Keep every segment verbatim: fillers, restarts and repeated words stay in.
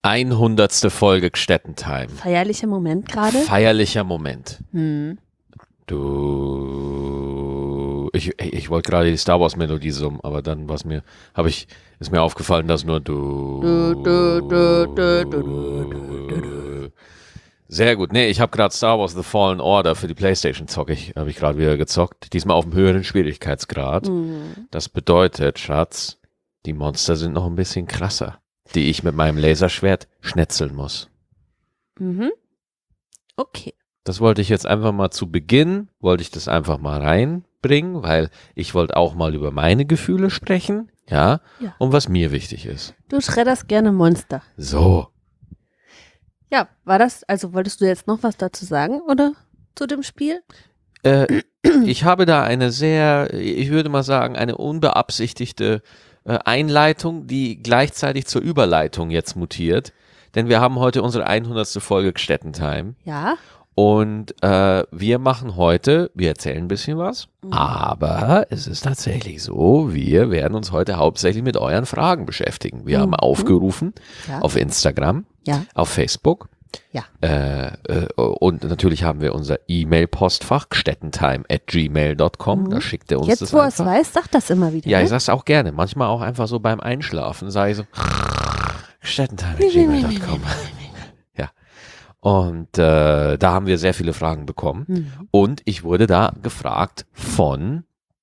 hundertste Folge Gstettentime. Feierlicher Moment gerade? Feierlicher Moment. Hm. Du. Ich, ich wollte gerade die Star Wars Melodie summen, aber dann war's mir, habe ich, ist mir aufgefallen, dass nur du. Du, du, du, du, du, du, du, du. Sehr gut. Nee, ich habe gerade Star Wars The Fallen Order für die PlayStation zocke ich, habe ich gerade wieder gezockt. Diesmal auf einem höheren Schwierigkeitsgrad. Mhm. Das bedeutet, Schatz, die Monster sind noch ein bisschen krasser, die ich mit meinem Laserschwert schnetzeln muss. Mhm. Okay. Das wollte ich jetzt einfach mal zu Beginn, wollte ich das einfach mal reinbringen, weil ich wollte auch mal über meine Gefühle sprechen, ja, Ja. und was mir wichtig ist. Du schredderst gerne Monster. So. Ja, war das, also wolltest du jetzt noch was dazu sagen, oder? Zu dem Spiel? Äh, ich habe da eine sehr, ich würde mal sagen, eine unbeabsichtigte äh, Einleitung, die gleichzeitig zur Überleitung jetzt mutiert. Denn wir haben heute unsere hundertste Folge Gstettentime. Ja. Und äh, wir machen heute, wir erzählen ein bisschen was, Mhm. aber es ist tatsächlich so, wir werden uns heute hauptsächlich mit euren Fragen beschäftigen. Wir Mhm. haben aufgerufen Ja. auf Instagram, Ja. auf Facebook. Ja. Äh, äh, und natürlich haben wir unser E-Mail-Postfach, gstettentime at gmail dot com. Mhm. Da schickt er uns Jetzt, das wo er es einfach. weiß, sag das immer wieder. Ja, ne? ich sag's auch gerne. Manchmal auch einfach so beim Einschlafen, sage ich so, gstettentime at gmail dot com. Ja. Und äh, da haben wir sehr viele Fragen bekommen. Mhm. Und ich wurde da gefragt von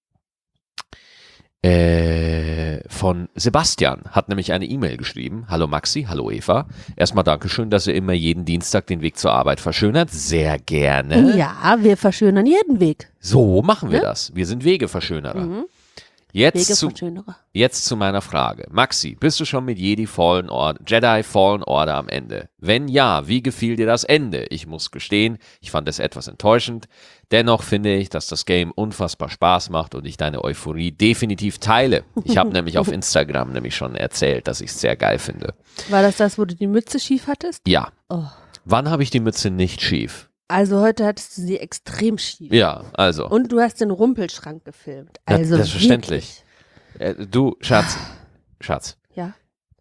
äh, von Sebastian, hat nämlich eine E-Mail geschrieben. Hallo Maxi, hallo Eva. Erstmal Dankeschön, dass ihr immer jeden Dienstag den Weg zur Arbeit verschönert. Sehr gerne. Ja, wir verschönern jeden Weg. So machen wir Ne? das. Wir sind Wegeverschönerer. Mhm. Jetzt zu, Wegeverschönerer. Jetzt zu meiner Frage. Maxi, bist du schon mit Jedi Fallen Order, Jedi Fallen Order am Ende? Wenn ja, wie gefiel dir das Ende? Ich muss gestehen, ich fand es etwas enttäuschend. Dennoch finde ich, dass das Game unfassbar Spaß macht und ich deine Euphorie definitiv teile. Ich habe nämlich auf Instagram nämlich schon erzählt, dass ich es sehr geil finde. War das das, wo du die Mütze schief hattest? Ja. Oh. Wann habe ich die Mütze nicht schief? Also heute hattest du sie extrem schief. Ja, also. Und du hast den Rumpelschrank gefilmt. Ja, Also selbstverständlich. Äh, du, Schatz, Schatz. wirklich. Ja.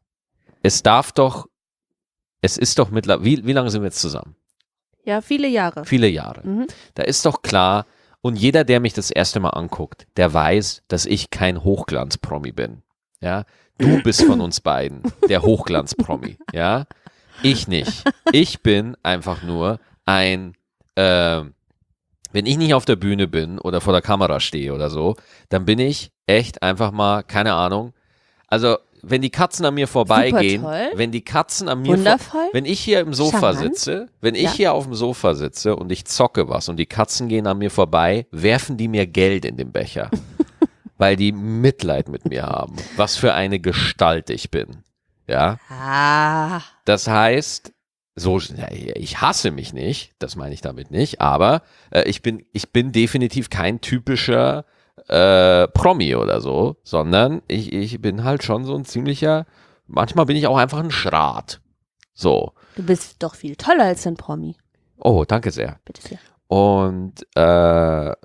Es darf doch, es ist doch mittlerweile, wie, wie lange sind wir jetzt zusammen? Ja, viele Jahre. Viele Jahre. Mhm. Da ist doch klar, und jeder, der mich das erste Mal anguckt, der weiß, dass ich kein Hochglanz-Promi bin. Ja, du bist von uns beiden der Hochglanz-Promi. Ja, ich nicht. Ich bin einfach nur ein, äh, wenn ich nicht auf der Bühne bin oder vor der Kamera stehe oder so, dann bin ich echt einfach mal, keine Ahnung, also wenn die Katzen an mir vorbeigehen, Supertoll. wenn die Katzen an mir vor, Wundervoll. wenn ich hier im Sofa Charmant. sitze, wenn ich Ja. hier auf dem Sofa sitze und ich zocke was und die Katzen gehen an mir vorbei, werfen die mir Geld in den Becher, weil die Mitleid mit mir haben. Was für eine Gestalt ich bin. Ja, Ah. das heißt, so, ja, ich hasse mich nicht, das meine ich damit nicht, aber äh, ich bin, ich bin definitiv kein typischer äh, Promi oder so, sondern ich, ich bin halt schon so ein ziemlicher, manchmal bin ich auch einfach ein Schrat. So. Du bist doch viel toller als ein Promi. Oh, danke sehr. Bitte sehr. Und äh,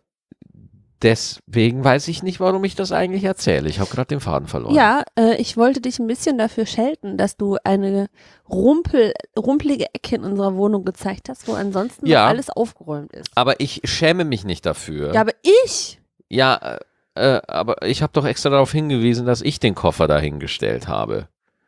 deswegen weiß ich nicht, warum ich das eigentlich erzähle. Ich habe gerade den Faden verloren. Ja, äh, ich wollte dich ein bisschen dafür schelten, dass du eine rumpel, rumpelige Ecke in unserer Wohnung gezeigt hast, wo ansonsten Ja. noch alles aufgeräumt ist. Aber ich schäme mich nicht dafür. Ja, aber ich. Ja, äh, äh, aber ich habe doch extra darauf hingewiesen, dass ich den Koffer dahingestellt habe.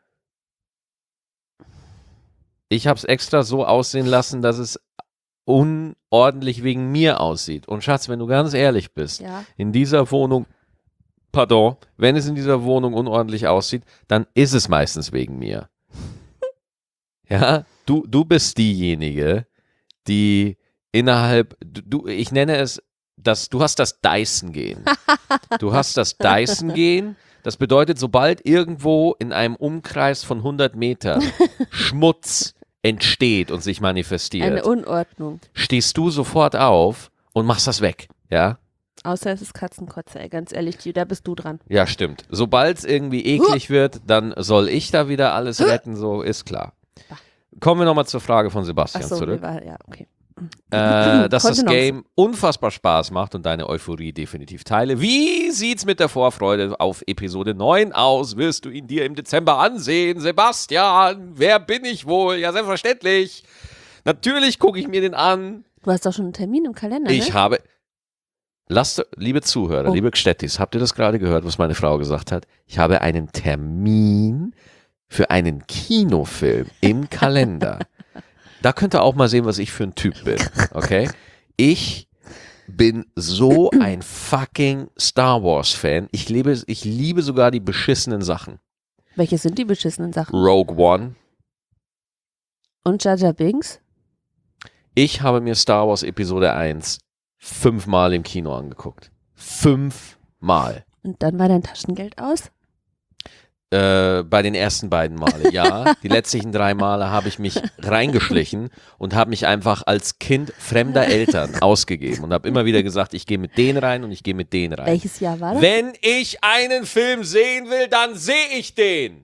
Ich habe es extra so aussehen lassen, dass es unordentlich wegen mir aussieht. Und Schatz, wenn du ganz ehrlich bist, Ja. in dieser Wohnung, pardon, wenn es in dieser Wohnung unordentlich aussieht, dann ist es meistens wegen mir. Ja, du, du bist diejenige, die innerhalb, du, ich nenne es, das, du hast das Dyson-Gehen. Du hast das Dyson-Gehen. Das bedeutet, sobald irgendwo in einem Umkreis von hundert Metern Schmutz entsteht und sich manifestiert, Eine Unordnung. stehst du sofort auf und machst das weg. Ja? Außer es ist Katzenkotze, ey, ganz ehrlich, da bist du dran. Ja, stimmt. Sobald es irgendwie eklig wird, dann soll ich da wieder alles retten, so ist klar. Kommen wir nochmal zur Frage von Sebastian Ach so, zurück. war, ja, okay. äh, dass das Kontenance. Game unfassbar Spaß macht und deine Euphorie definitiv teile. Wie sieht's mit der Vorfreude auf Episode neun aus? Wirst du ihn dir im Dezember ansehen? Sebastian, wer bin ich wohl? Ja, selbstverständlich. Natürlich gucke ich mir den an. Du hast doch schon einen Termin im Kalender, Ich ne? habe, lasst, liebe Zuhörer, Oh. liebe Gstettis, habt ihr das gerade gehört, was meine Frau gesagt hat? Ich habe einen Termin für einen Kinofilm im Kalender. Da könnt ihr auch mal sehen, was ich für ein Typ bin, okay? Ich bin so ein fucking Star Wars Fan. Ich liebe, ich liebe sogar die beschissenen Sachen. Welche sind die beschissenen Sachen? Rogue One. Und Jar Jar Binks? Ich habe mir Star Wars Episode eins fünfmal im Kino angeguckt. Fünfmal. Und dann war dein Taschengeld aus? Äh, bei den ersten beiden Male, ja. Die letzten drei Male habe ich mich reingeschlichen und habe mich einfach als Kind fremder Eltern ausgegeben und habe immer wieder gesagt, ich gehe mit denen rein und ich gehe mit denen rein. Welches Jahr war das? Wenn ich einen Film sehen will, dann sehe ich den.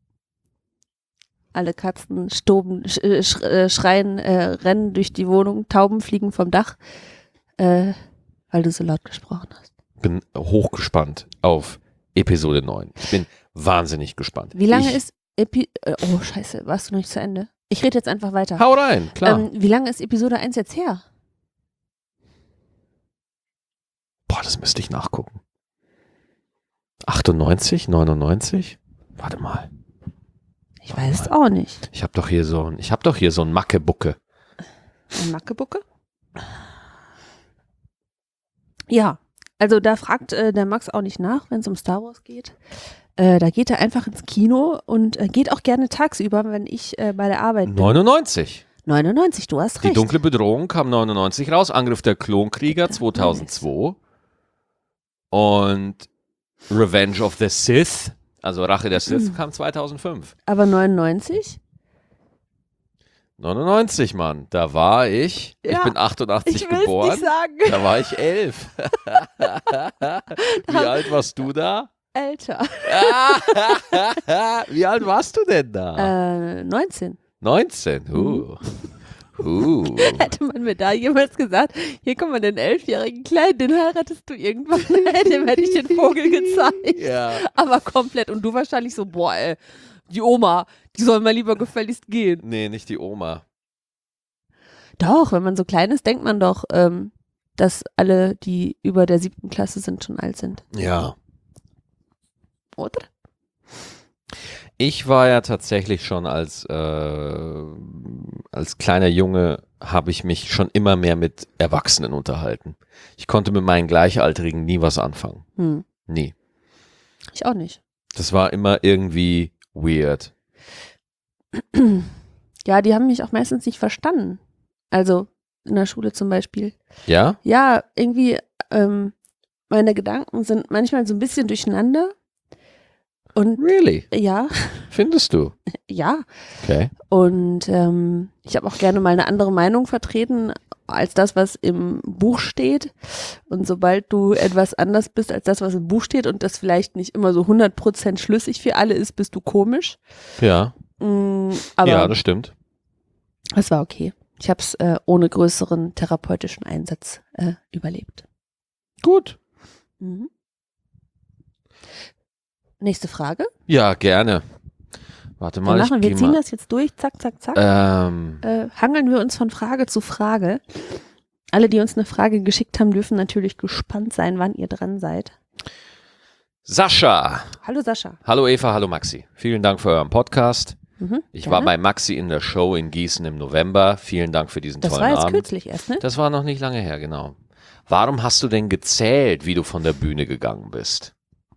Alle Katzen stoben, sch, äh, sch, äh, schreien, äh, rennen durch die Wohnung, Tauben fliegen vom Dach, äh, weil du so laut gesprochen hast. Bin hochgespannt auf Episode neun. Ich bin wahnsinnig gespannt. Wie lange ich, ist Epi äh, oh scheiße, warst du noch nicht zu Ende? Ich rede jetzt einfach weiter. Hau rein, klar. Ähm, wie lange ist Episode eins jetzt her? Boah, das müsste ich nachgucken. achtundneunzig, neunundneunzig? Warte mal. Ich weiß es auch nicht. Ich habe doch hier so ein, ich habe doch hier so ein Mackebucke. Ein Mackebucke? Ja, also da fragt äh, der Max auch nicht nach, wenn es um Star Wars geht. Äh, da geht er einfach ins Kino und äh, geht auch gerne tagsüber, wenn ich äh, bei der Arbeit bin. neunundneunzig. neunundneunzig, du hast Die recht. dunkle Bedrohung kam neunundneunzig raus. Angriff der Klonkrieger zweitausendzwei. Und Revenge of the Sith, also Rache der Sith, kam zweitausendfünf. Aber neunundneunzig? neunundneunzig, Mann. Da war ich, ich Ja, bin achtundachtzig Ich will es geboren. nicht sagen. Da war ich elf. Wie alt warst du da? Älter. Wie alt warst du denn da? Äh, neunzehn. neunzehn. Uh. Uh. Hätte man mir da jemals gesagt, hier kommt mal den elfjährigen Kleinen, den heiratest du irgendwann, dem hätte ich den Vogel gezeigt. Ja. Aber komplett. Und du wahrscheinlich so, boah, ey, die Oma, die soll mal lieber gefälligst gehen. Nee, nicht die Oma. Doch, wenn man so klein ist, denkt man doch, ähm, dass alle, die über der siebten Klasse sind, schon alt sind. Ja. Oder? Ich war ja tatsächlich schon als, äh, als kleiner Junge, habe ich mich schon immer mehr mit Erwachsenen unterhalten. Ich konnte mit meinen Gleichaltrigen nie was anfangen. Hm. Nie. Ich auch nicht. Das war immer irgendwie weird. Ja, die haben mich auch meistens nicht verstanden. Also in der Schule zum Beispiel. Ja? Ja, irgendwie, ähm, meine Gedanken sind manchmal so ein bisschen durcheinander. Und Really? ja, Findest du? ja. Okay. Und ähm, ich habe auch gerne mal eine andere Meinung vertreten als das, was im Buch steht. Und sobald du etwas anders bist als das, was im Buch steht und das vielleicht nicht immer so hundert Prozent schlüssig für alle ist, bist du komisch. Ja. Mm, aber ja, das stimmt. es war okay. Ich habe es äh, ohne größeren therapeutischen Einsatz äh, überlebt. Gut. Mhm. Nächste Frage. Ja, gerne. Warte Wir, mal, machen, ich wir geh ziehen mal. das jetzt durch, zack, zack, zack. Ähm, Äh, hangeln wir uns von Frage zu Frage. Alle, die uns eine Frage geschickt haben, dürfen natürlich gespannt sein, wann ihr dran seid. Sascha. Hallo Sascha. Hallo Eva, hallo Maxi. Vielen Dank für euren Podcast. Mhm, Ich gerne. war bei Maxi in der Show in Gießen im November. Vielen Dank für diesen Das tollen war jetzt Abend. kürzlich erst, ne? Das war noch nicht lange her, genau. Warum hast du denn gezählt, wie du von der Bühne gegangen bist?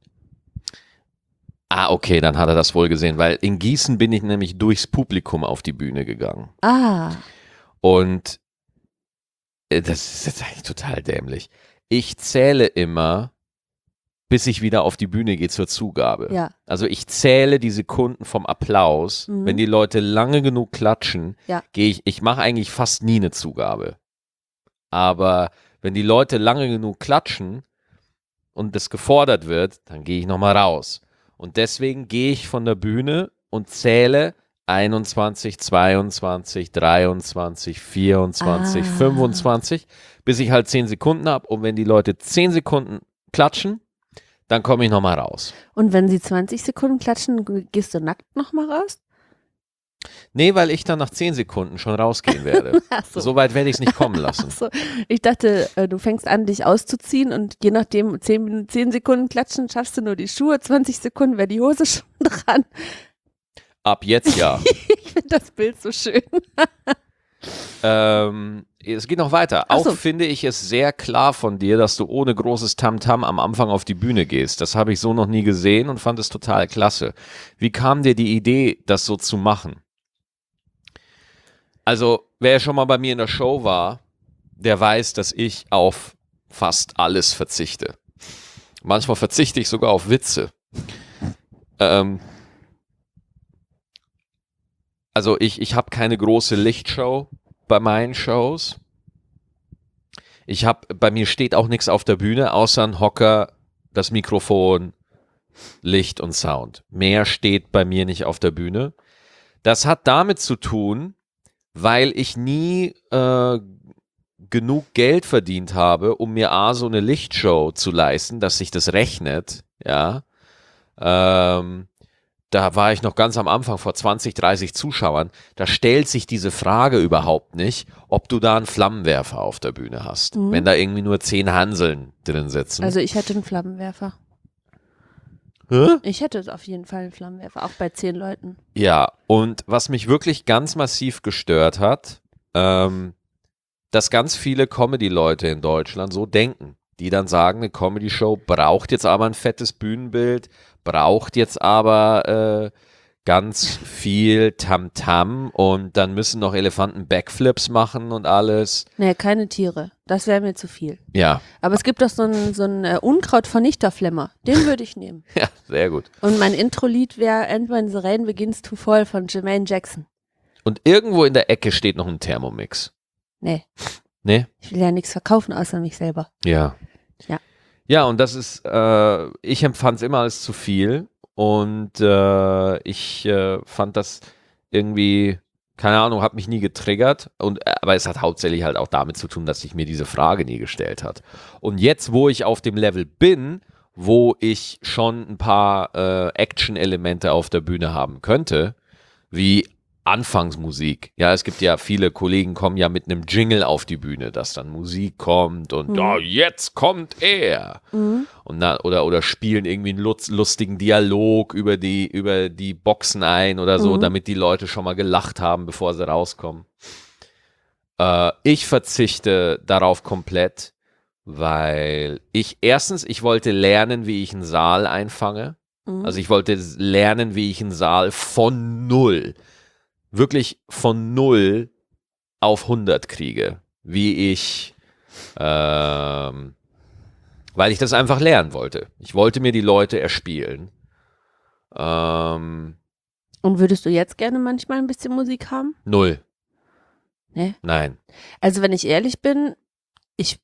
Ah, okay, dann hat er das wohl gesehen, weil in Gießen bin ich nämlich durchs Publikum auf die Bühne gegangen. Ah, Und äh, das ist jetzt eigentlich total dämlich. Ich zähle immer, bis ich wieder auf die Bühne gehe zur Zugabe. ja. Also ich zähle die Sekunden vom Applaus. Mhm. Wenn die Leute lange genug klatschen, Ja. gehe ich, ich mache eigentlich fast nie eine Zugabe. Aber wenn die Leute lange genug klatschen und das gefordert wird, dann gehe ich nochmal raus. Und deswegen gehe ich von der Bühne und zähle einundzwanzig, zweiundzwanzig, dreiundzwanzig, vierundzwanzig, Ah. fünfundzwanzig, bis ich halt zehn Sekunden habe. Und wenn die Leute zehn Sekunden klatschen, dann komme ich nochmal raus. Und wenn sie zwanzig Sekunden klatschen, gehst du nackt nochmal raus? Nee, weil ich dann nach zehn Sekunden schon rausgehen werde. Ach so. So weit werde ich es nicht kommen lassen. Ach so. Ich dachte, äh, du fängst an, dich auszuziehen und je nachdem, zehn, Minuten, zehn Sekunden klatschen, schaffst du nur die Schuhe, zwanzig Sekunden wäre die Hose schon dran. Ab jetzt ja. Ich finde das Bild so schön. ähm, es geht noch weiter. Ach Auch so. finde ich es sehr klar von dir, dass du ohne großes Tamtam am Anfang auf die Bühne gehst. Das habe ich so noch nie gesehen und fand es total klasse. Wie kam dir die Idee, das so zu machen? Also, wer schon mal bei mir in der Show war, der weiß, dass ich auf fast alles verzichte. Manchmal verzichte ich sogar auf Witze. Ähm, also ich, ich habe keine große Lichtshow bei meinen Shows. Ich habe, bei mir steht auch nichts auf der Bühne, außer ein Hocker, das Mikrofon, Licht und Sound. Mehr steht bei mir nicht auf der Bühne. Das hat damit zu tun, weil ich nie äh, genug Geld verdient habe, um mir A, so eine Lichtshow zu leisten, dass sich das rechnet, ja. Ähm, da war ich noch ganz am Anfang vor zwanzig, dreißig Zuschauern, da stellt sich diese Frage überhaupt nicht, ob du da einen Flammenwerfer auf der Bühne hast, Mhm. wenn da irgendwie nur zehn Hanseln drin sitzen. Also ich hätte einen Flammenwerfer. Hä? Ich hätte auf jeden Fall einen Flammenwerfer, auch bei zehn Leuten. Ja, und was mich wirklich ganz massiv gestört hat, ähm, dass ganz viele Comedy-Leute in Deutschland so denken, die dann sagen, eine Comedy-Show braucht jetzt aber ein fettes Bühnenbild, braucht jetzt aber äh, ganz viel Tamtam und dann müssen noch Elefanten Backflips machen und alles. Nee, keine Tiere. Das wäre mir zu viel. Ja, Aber es gibt doch so einen so einen, äh, Unkrautvernichterflemmer. Den würde ich nehmen. ja, sehr gut. Und mein Intro-Lied wäre And When the Rain Begins to Fall von Jermaine Jackson. Und irgendwo in der Ecke steht noch ein Thermomix. Nee, Ne? ich will ja nichts verkaufen außer mich selber. Ja. Ja. Ja, und das ist, äh, ich empfand es immer als zu viel und äh, ich äh, fand das irgendwie, keine Ahnung, hat mich nie getriggert und äh, aber es hat hauptsächlich halt auch damit zu tun, dass sich mir diese Frage nie gestellt hat. Und jetzt, wo ich auf dem Level bin, wo ich schon ein paar äh, Action-Elemente auf der Bühne haben könnte, wie Anfangsmusik. Ja, es gibt ja viele Kollegen kommen ja mit einem Jingle auf die Bühne, dass dann Musik kommt und Mhm. ja, jetzt kommt er. Mhm. Und na, oder, oder spielen irgendwie einen lutz- lustigen Dialog über die, über die Boxen ein oder so, Mhm. damit die Leute schon mal gelacht haben, bevor sie rauskommen. Äh, ich verzichte darauf komplett, weil ich erstens, ich wollte lernen, wie ich einen Saal einfange. Mhm. Also ich wollte lernen, wie ich einen Saal von null, wirklich von null auf hundert kriege. Wie ich, ähm, weil ich das einfach lernen wollte. Ich wollte mir die Leute erspielen. Ähm, Und würdest du jetzt gerne manchmal ein bisschen Musik haben? null. Nee. Nein. Also wenn ich ehrlich bin, ich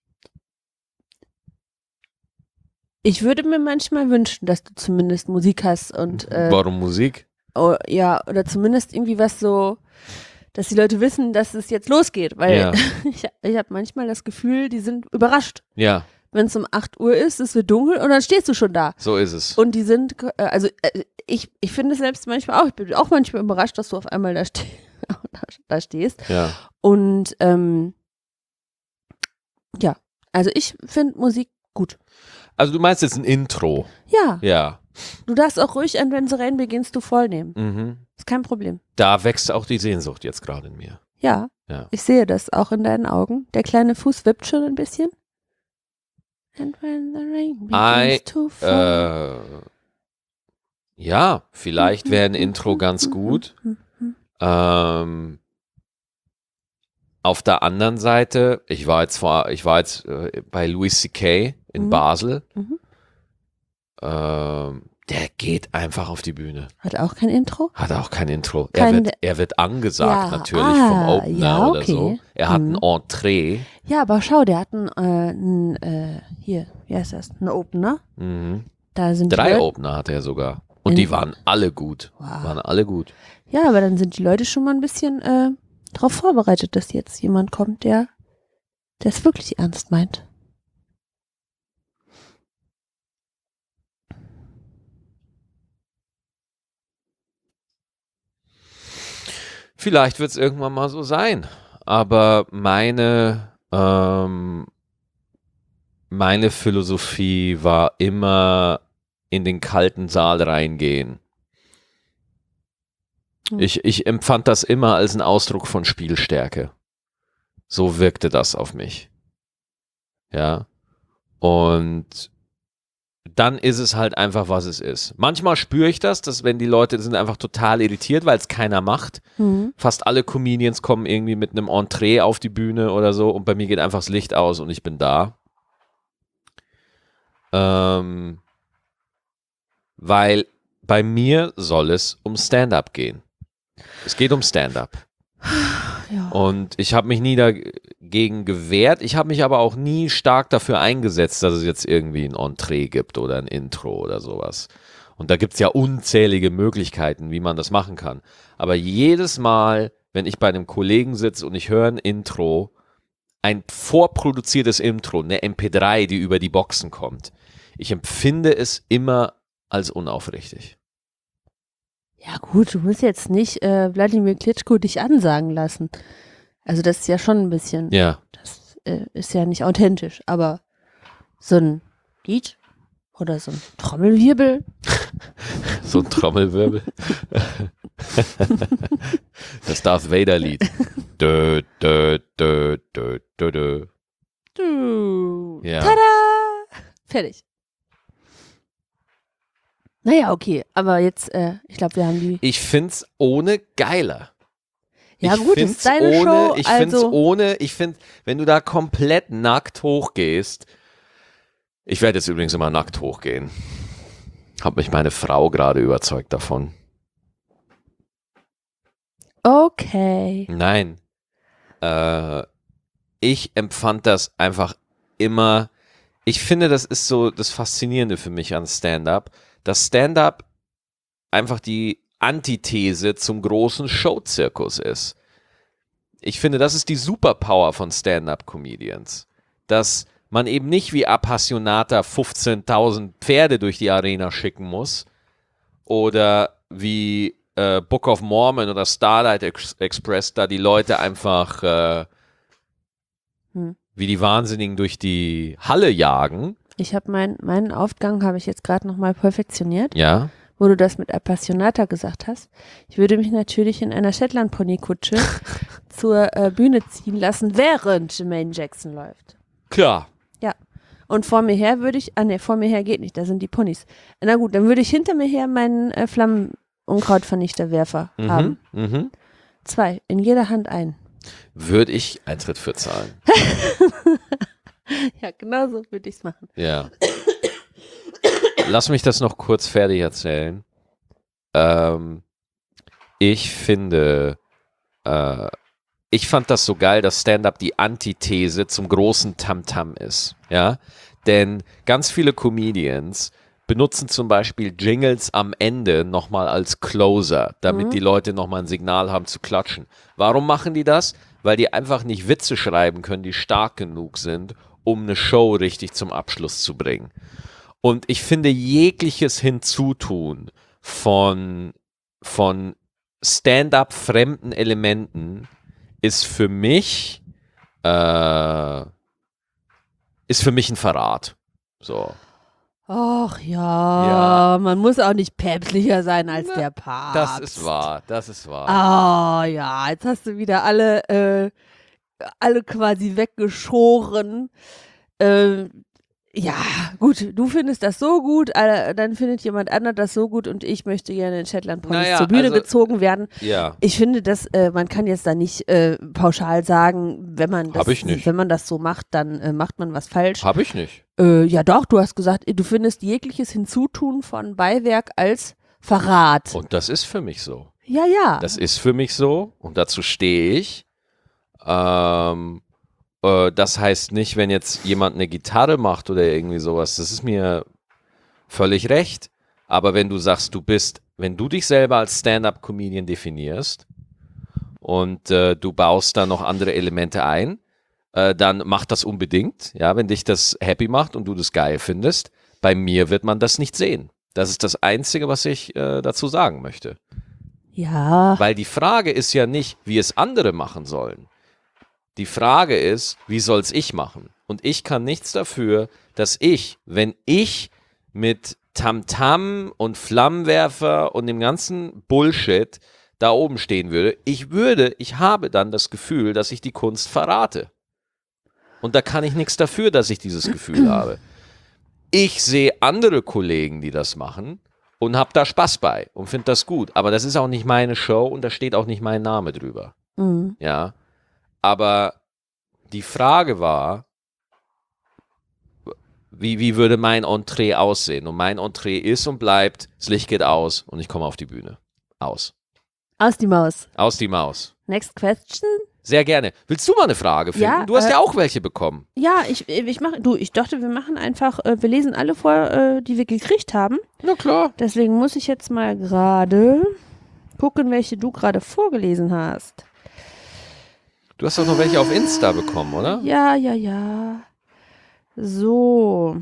ich würde mir manchmal wünschen, dass du zumindest Musik hast und äh, Warum Musik? oh, ja, oder zumindest irgendwie was so, dass die Leute wissen, dass es jetzt losgeht, weil Ja. ich, ich habe manchmal das Gefühl, die sind überrascht, Ja, wenn es um acht Uhr ist, es wird dunkel und dann stehst du schon da. so ist es. Und die sind, äh, also äh, ich, ich finde es selbst manchmal auch, ich bin auch manchmal überrascht, dass du auf einmal da, ste da, da stehst. Ja. Und ähm, ja, also ich finde Musik gut. Also du meinst jetzt ein Intro. Ja, Ja. du darfst auch ruhig an Wenn sie rein beginnst, du voll nehmen. Mhm. Ist kein Problem. Da wächst auch die Sehnsucht jetzt gerade in mir. Ja, Ja. ich sehe das auch in deinen Augen. Der kleine Fuß wippt schon ein bisschen. And when the rain begins I, to fall. Äh, ja, vielleicht wäre ein Intro ganz gut. Ähm, auf der anderen Seite, ich war jetzt vor, ich war jetzt äh, bei Louis C K in Mhm. Basel. Mhm. Ähm, der geht einfach auf die Bühne. Hat auch kein Intro? Hat auch kein Intro. Kein- er, wird, er wird angesagt Ja, natürlich ah, vom Opener ja, oder okay. so. Er hat Mhm. ein Entree. Ja, aber schau, der hat einen, äh, einen äh, hier, wie heißt das? Einen Opener. Mhm. Da sind Drei die Leute, Opener hat er sogar. Und In- die waren alle gut. Wow. Waren alle gut. Ja, aber dann sind die Leute schon mal ein bisschen äh, darauf vorbereitet, dass jetzt jemand kommt, der der es wirklich ernst meint. Vielleicht wird es irgendwann mal so sein. Aber meine, ähm, meine Philosophie war immer in den kalten Saal reingehen. Hm. Ich, ich empfand das immer als einen Ausdruck von Spielstärke. So wirkte das auf mich. Ja. Und dann ist es halt einfach, was es ist. Manchmal spüre ich das, dass wenn die Leute sind einfach total irritiert, weil es keiner macht. Mhm. Fast alle Comedians kommen irgendwie mit einem Entree auf die Bühne oder so und bei mir geht einfach das Licht aus und ich bin da. Ähm, weil bei mir soll es um Stand-up gehen. Es geht um Stand-up. Ja. Und ich habe mich nie dagegen gewehrt. Ich habe mich aber auch nie stark dafür eingesetzt, dass es jetzt irgendwie ein Entree gibt oder ein Intro oder sowas. Und da gibt es ja unzählige Möglichkeiten, wie man das machen kann. Aber jedes Mal, wenn ich bei einem Kollegen sitze und ich höre ein Intro, ein vorproduziertes Intro, eine M P drei, die über die Boxen kommt, ich empfinde es immer als unaufrichtig. Ja gut, du musst jetzt nicht äh, Wladimir Klitschko dich ansagen lassen. Also das ist ja schon ein bisschen, Ja. das äh, ist ja nicht authentisch, aber so ein Lied oder so ein Trommelwirbel, So ein Trommelwirbel. Das Darth Vader-Lied. Dö, dö, dö, dö, dö, dö. du, Ja. tada, fertig. Naja, okay, aber jetzt, äh, ich glaube, wir haben die, Ich find's ohne geiler. ja ich gut, find's ist deine ohne, Show, Ich find's also, ohne, ich find, wenn du da komplett nackt hochgehst, ich werde jetzt übrigens immer nackt hochgehen. Hat mich meine Frau gerade überzeugt davon. okay. Nein. Äh, ich empfand das einfach immer, ich finde, das ist so das Faszinierende für mich an Stand-up, dass Stand-up einfach die Antithese zum großen Showzirkus ist. Ich finde, das ist die Superpower von Stand-up-Comedians, dass man eben nicht wie Appassionata fünfzehntausend Pferde durch die Arena schicken muss oder wie äh, Book of Mormon oder Starlight Ex- Express da die Leute einfach äh, Hm. wie die Wahnsinnigen durch die Halle jagen. Ich habe mein, meinen Aufgang habe ich jetzt gerade nochmal perfektioniert, Ja. wo du das mit Appassionata gesagt hast. Ich würde mich natürlich in einer Shetland-Pony-Kutsche zur äh, Bühne ziehen lassen, während Jermaine Jackson läuft. Klar. Und vor mir her würde ich, ah ne, vor mir her geht nicht, da sind die Ponys. Na gut, dann würde ich hinter mir her meinen äh, Flammenunkrautvernichterwerfer Mhm. haben. Mhm. Zwei, in jeder Hand ein. Würde ich Eintritt für zahlen. Ja, genau so würde ich es machen. Ja. Lass mich das noch kurz fertig erzählen. Ähm, ich finde, äh, ich fand das so geil, dass Stand-up die Antithese zum großen Tamtam ist. Ja, denn ganz viele Comedians benutzen zum Beispiel Jingles am Ende nochmal als Closer, damit Mhm. die Leute nochmal ein Signal haben zu klatschen. Warum machen die das? Weil die einfach nicht Witze schreiben können, die stark genug sind, um eine Show richtig zum Abschluss zu bringen. Und ich finde jegliches Hinzutun von, von Stand-up fremden Elementen ist für mich äh, ist für mich ein Verrat. So. Ach ja, Ja. man muss auch nicht päpstlicher sein als Na, der Papst. Das ist wahr, das ist wahr. Ah ja, jetzt hast du wieder alle, äh, alle quasi weggeschoren. Ähm, ja, gut, du findest das so gut, äh, dann findet jemand anderes das so gut und ich möchte gerne in Shetland Ponys Naja, zur Bühne also- gezogen werden. Ja, Ich finde, dass äh, man kann jetzt da nicht äh, pauschal sagen, wenn man das, Hab ich nicht. wenn man das so macht, dann äh, macht man was falsch. habe ich nicht. Äh, ja doch, du hast gesagt, du findest jegliches Hinzutun von Beiwerk als Verrat. Und das ist für mich so. Ja, ja. Das ist für mich so und dazu stehe ich. Ähm, äh, das heißt nicht, wenn jetzt jemand eine Gitarre macht oder irgendwie sowas, das ist mir völlig recht. Aber wenn du sagst, du bist, wenn du dich selber als Stand-up-Comedian definierst und äh, du baust da noch andere Elemente ein, äh, dann mach das unbedingt. Ja, wenn dich das happy macht und du das geil findest. Bei mir wird man das nicht sehen. Das ist das Einzige, was ich äh, dazu sagen möchte. Ja. Weil die Frage ist ja nicht, wie es andere machen sollen. Die Frage ist, wie soll's ich machen? Und ich kann nichts dafür, dass ich, wenn ich mit Tamtam und Flammenwerfer und dem ganzen Bullshit da oben stehen würde, ich würde, ich habe dann das Gefühl, dass ich die Kunst verrate. Und da kann ich nichts dafür, dass ich dieses Gefühl habe. Ich sehe andere Kollegen, die das machen und habe da Spaß bei und finde das gut. Aber das ist auch nicht meine Show und da steht auch nicht mein Name drüber. Mhm. Ja, aber die Frage war, wie, wie würde mein Entree aussehen? Und mein Entree ist und bleibt, das Licht geht aus und ich komme auf die Bühne. Aus. Aus die Maus. Aus die Maus. Next question. Sehr gerne. Willst du mal eine Frage finden? Ja, du hast äh, ja auch welche bekommen. Ja, ich, ich mache, du, ich dachte, wir machen einfach, äh, wir lesen alle vor, äh, die wir gekriegt haben. Na klar. Deswegen muss ich jetzt mal gerade gucken, welche du gerade vorgelesen hast. Du hast doch noch welche auf Insta bekommen, oder? Ja, ja, ja. So.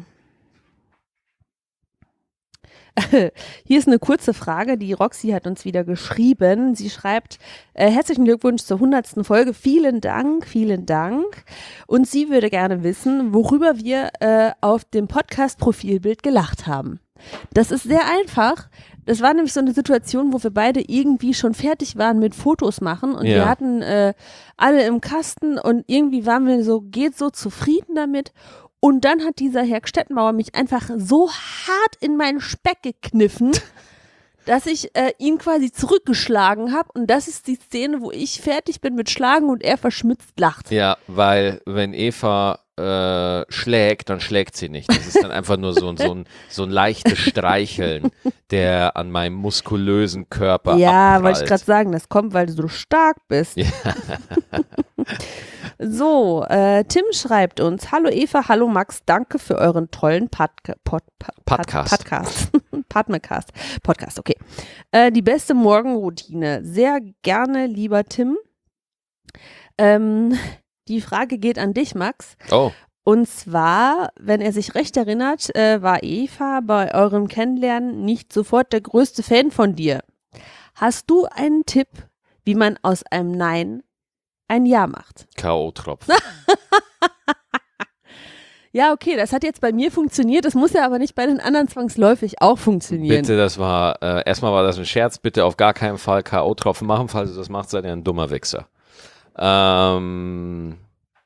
Hier ist eine kurze Frage, die Roxy hat uns wieder geschrieben. Sie schreibt, äh, herzlichen Glückwunsch zur hundertsten Folge. Vielen Dank, vielen Dank. Und sie würde gerne wissen, worüber wir äh, auf dem Podcast-Profilbild gelacht haben. Das ist sehr einfach. Das war nämlich so eine Situation, wo wir beide irgendwie schon fertig waren mit Fotos machen und Ja. wir hatten äh, alle im Kasten und irgendwie waren wir so, geht so zufrieden damit. Und dann hat dieser Herr Stettenbauer mich einfach so hart in meinen Speck gekniffen, dass ich äh, ihn quasi zurückgeschlagen habe. Und das ist die Szene, wo ich fertig bin mit Schlagen und er verschmitzt lacht. Ja, weil wenn Eva äh, schlägt, dann schlägt sie nicht. Das ist dann einfach nur so, so, ein, so ein leichtes Streicheln, der an meinem muskulösen Körper Ja, abprallt. wollte ich gerade sagen, das kommt, weil du so stark bist. Ja. So, äh, Tim schreibt uns, hallo Eva, hallo Max, danke für euren tollen Podca Pod Pod Podcast. Podcast. Podcast. Podcast, okay. Äh, die beste Morgenroutine. Sehr gerne, lieber Tim. Ähm, die Frage geht an dich, Max. Oh, Und zwar, wenn er sich recht erinnert, äh, war Eva bei eurem Kennenlernen nicht sofort der größte Fan von dir. Hast du einen Tipp, wie man aus einem Nein ein Ja macht? K O-Tropfen. Ja, okay, das hat jetzt bei mir funktioniert, das muss ja aber nicht bei den anderen zwangsläufig auch funktionieren. Bitte, das war, äh, erstmal war das ein Scherz, bitte auf gar keinen Fall K O-Tropfen machen, falls ihr das macht, seid ihr ein dummer Wichser. Ähm,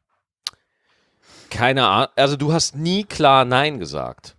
keine Ahnung, also du hast nie klar Nein gesagt.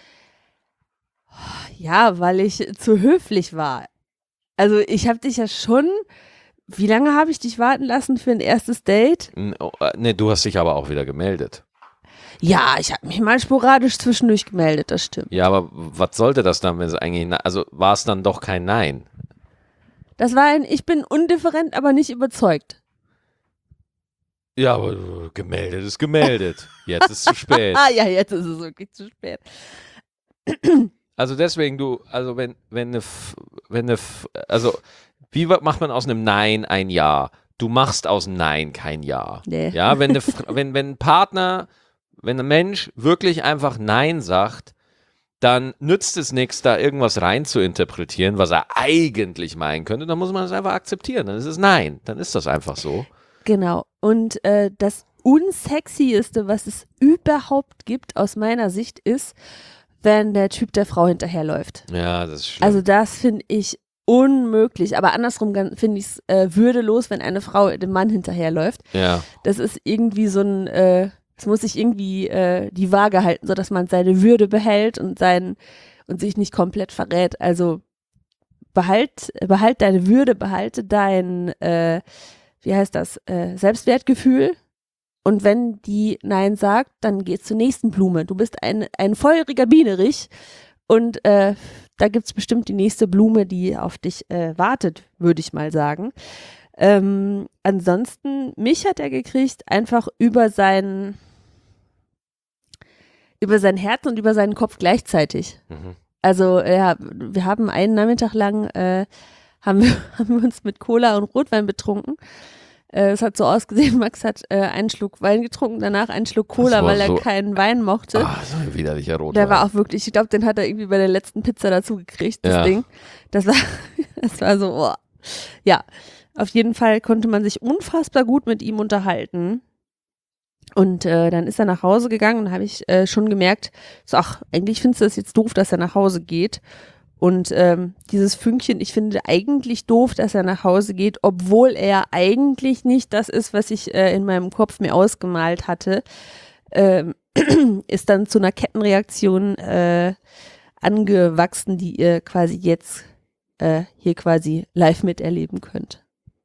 Ja, weil ich zu höflich war. Also ich habe dich ja schon, wie lange habe ich dich warten lassen für ein erstes Date? N- oh, äh, Nee, du hast dich aber auch wieder gemeldet. Ja, ich habe mich mal sporadisch zwischendurch gemeldet, das stimmt. Ja, aber was sollte das dann, wenn es eigentlich, na- also war es dann doch kein Nein? Das war ein, ich bin undifferent, aber nicht überzeugt. Ja, aber äh, gemeldet ist gemeldet. Jetzt ist zu spät. Ah ja, jetzt ist es wirklich zu spät. Also deswegen, du, also wenn, wenn eine, F- wenn eine, F- also wie wa- macht man aus einem Nein ein Ja? Du machst aus einem Nein kein Ja. Nee. Ja, wenn, eine, F- wenn, wenn ein Partner, wenn ein Mensch wirklich einfach Nein sagt, dann nützt es nichts, da irgendwas rein zu interpretieren, was er eigentlich meinen könnte. Dann muss man es einfach akzeptieren. Dann ist es Nein. Dann ist das einfach so. Genau. Und äh, das Unsexieste, was es überhaupt gibt, aus meiner Sicht, ist, wenn der Typ der Frau hinterherläuft. Ja, das ist schlimm. Also das finde ich unmöglich. Aber andersrum gan- finde ich es äh, würdelos, wenn eine Frau dem Mann hinterherläuft. ja. Das ist irgendwie so ein, äh, es muss sich irgendwie äh, die Waage halten, sodass man seine Würde behält und sein und sich nicht komplett verrät. Also behalt, behalt deine Würde, behalte dein, äh, wie heißt das, äh, Selbstwertgefühl. Und wenn die Nein sagt, dann geht's zur nächsten Blume. Du bist ein, ein feuriger Bienerich und äh, da gibt's bestimmt die nächste Blume, die auf dich äh, wartet, würde ich mal sagen. Ähm, ansonsten, mich hat er gekriegt, einfach über sein, über sein Herz und über seinen Kopf gleichzeitig. Mhm. Also ja, wir haben einen Nachmittag lang, äh, haben, wir, haben wir uns mit Cola und Rotwein betrunken. Äh, es hat so ausgesehen, Max hat äh, einen Schluck Wein getrunken, danach einen Schluck Cola, weil er so, keinen Wein mochte. Ah, so ein widerlicher Rotwein. Der war auch wirklich, ich glaube, den hat er irgendwie bei der letzten Pizza dazu gekriegt, das Ja. Ding. Das war, das war so, oh. Ja, auf jeden Fall konnte man sich unfassbar gut mit ihm unterhalten. Und äh, dann ist er nach Hause gegangen und habe ich äh, schon gemerkt, so, ach, eigentlich findest du das jetzt doof, dass er nach Hause geht. Und ähm, dieses Fünkchen, ich finde eigentlich doof, dass er nach Hause geht, obwohl er eigentlich nicht das ist, was ich äh, in meinem Kopf mir ausgemalt hatte, ähm, ist dann zu einer Kettenreaktion äh, angewachsen, die ihr quasi jetzt äh, hier quasi live miterleben könnt.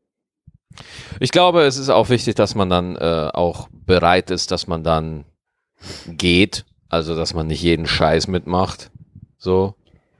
Ich glaube, es ist auch wichtig, dass man dann äh, auch bereit ist, dass man dann geht, also dass man nicht jeden Scheiß mitmacht, so.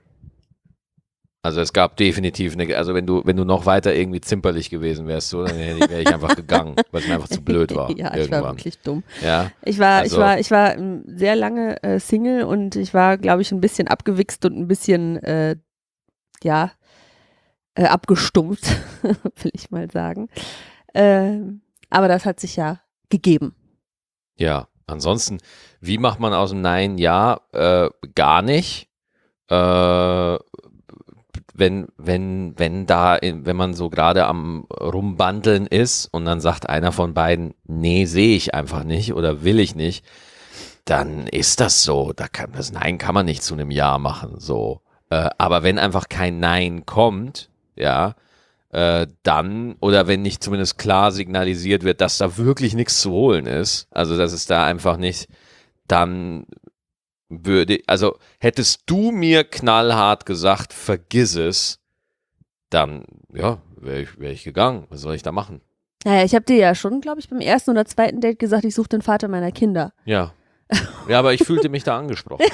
Also es gab definitiv eine, also wenn du wenn du noch weiter irgendwie zimperlich gewesen wärst, so, dann wäre ich einfach gegangen, weil es mir einfach zu blöd war. Ja, irgendwann. ich war wirklich dumm. Ja, Ich war, also, ich war, ich war ähm, sehr lange äh, Single und ich war, glaube ich, ein bisschen abgewichst und ein bisschen, äh, ja, äh, abgestumpft, will ich mal sagen. Ähm, aber das hat sich ja gegeben. ja, ansonsten, wie macht man aus dem Nein Ja? Äh, gar nicht. Äh, wenn, wenn, wenn da, in, wenn man so gerade am Rumbandeln ist und dann sagt einer von beiden, nee, sehe ich einfach nicht oder will ich nicht, dann ist das so. Da kann, das Nein kann man nicht zu einem Ja machen, so. Äh, aber wenn einfach kein Nein kommt, ja, äh, dann, oder wenn nicht zumindest klar signalisiert wird, dass da wirklich nichts zu holen ist, also dass es da einfach nicht, dann würde, also hättest du mir knallhart gesagt, vergiss es, dann, ja, wäre ich, wär ich gegangen. Was soll ich da machen? Naja, ich habe dir ja schon, glaube ich, beim ersten oder zweiten Date gesagt, ich suche den Vater meiner Kinder. Ja. Ja, aber ich fühlte mich da angesprochen.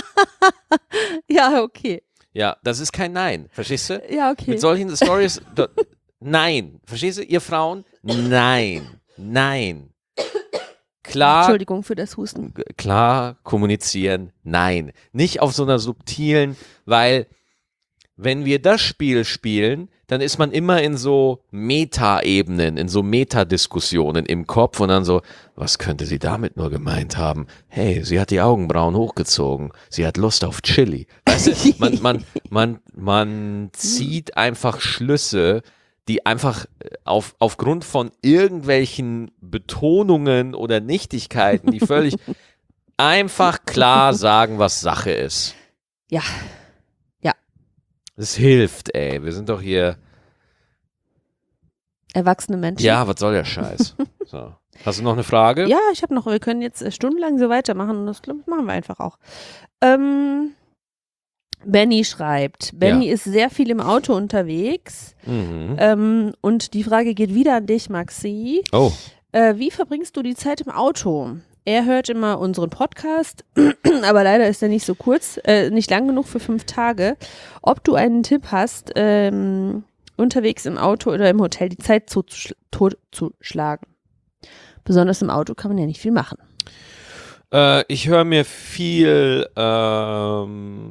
Ja, okay. Ja, das ist kein Nein, verstehst du? Ja, okay. Mit solchen Stories, da, nein, verstehst du, ihr Frauen? Nein, nein. Klar, Entschuldigung für das Husten. klar kommunizieren, nein. Nicht auf so einer subtilen, weil wenn wir das Spiel spielen, dann ist man immer in so Meta-Ebenen, in so Metadiskussionen im Kopf und dann so, was könnte sie damit nur gemeint haben? Hey, sie hat die Augenbrauen hochgezogen, sie hat Lust auf Chili. Weißt du, man, man, man, man zieht einfach Schlüsse, die einfach auf, aufgrund von irgendwelchen Betonungen oder Nichtigkeiten, die völlig einfach klar sagen, was Sache ist. Ja. Es hilft, ey. Wir sind doch hier. Erwachsene Menschen. Ja, was soll der Scheiß? So. Hast du noch eine Frage? Ja, ich habe noch, wir können jetzt äh, stundenlang so weitermachen und das glaub ich, machen wir einfach auch. Ähm, Benny schreibt, Benny Ja. ist sehr viel im Auto unterwegs Mhm. ähm, und die Frage geht wieder an dich, Maxi. Oh. Äh, wie verbringst du die Zeit im Auto? Er hört immer unseren Podcast, aber leider ist er nicht so kurz, äh, nicht lang genug für fünf Tage. Ob du einen Tipp hast, ähm, unterwegs im Auto oder im Hotel die Zeit totzuschlagen? Besonders im Auto kann man ja nicht viel machen. Äh, ich höre mir viel ähm,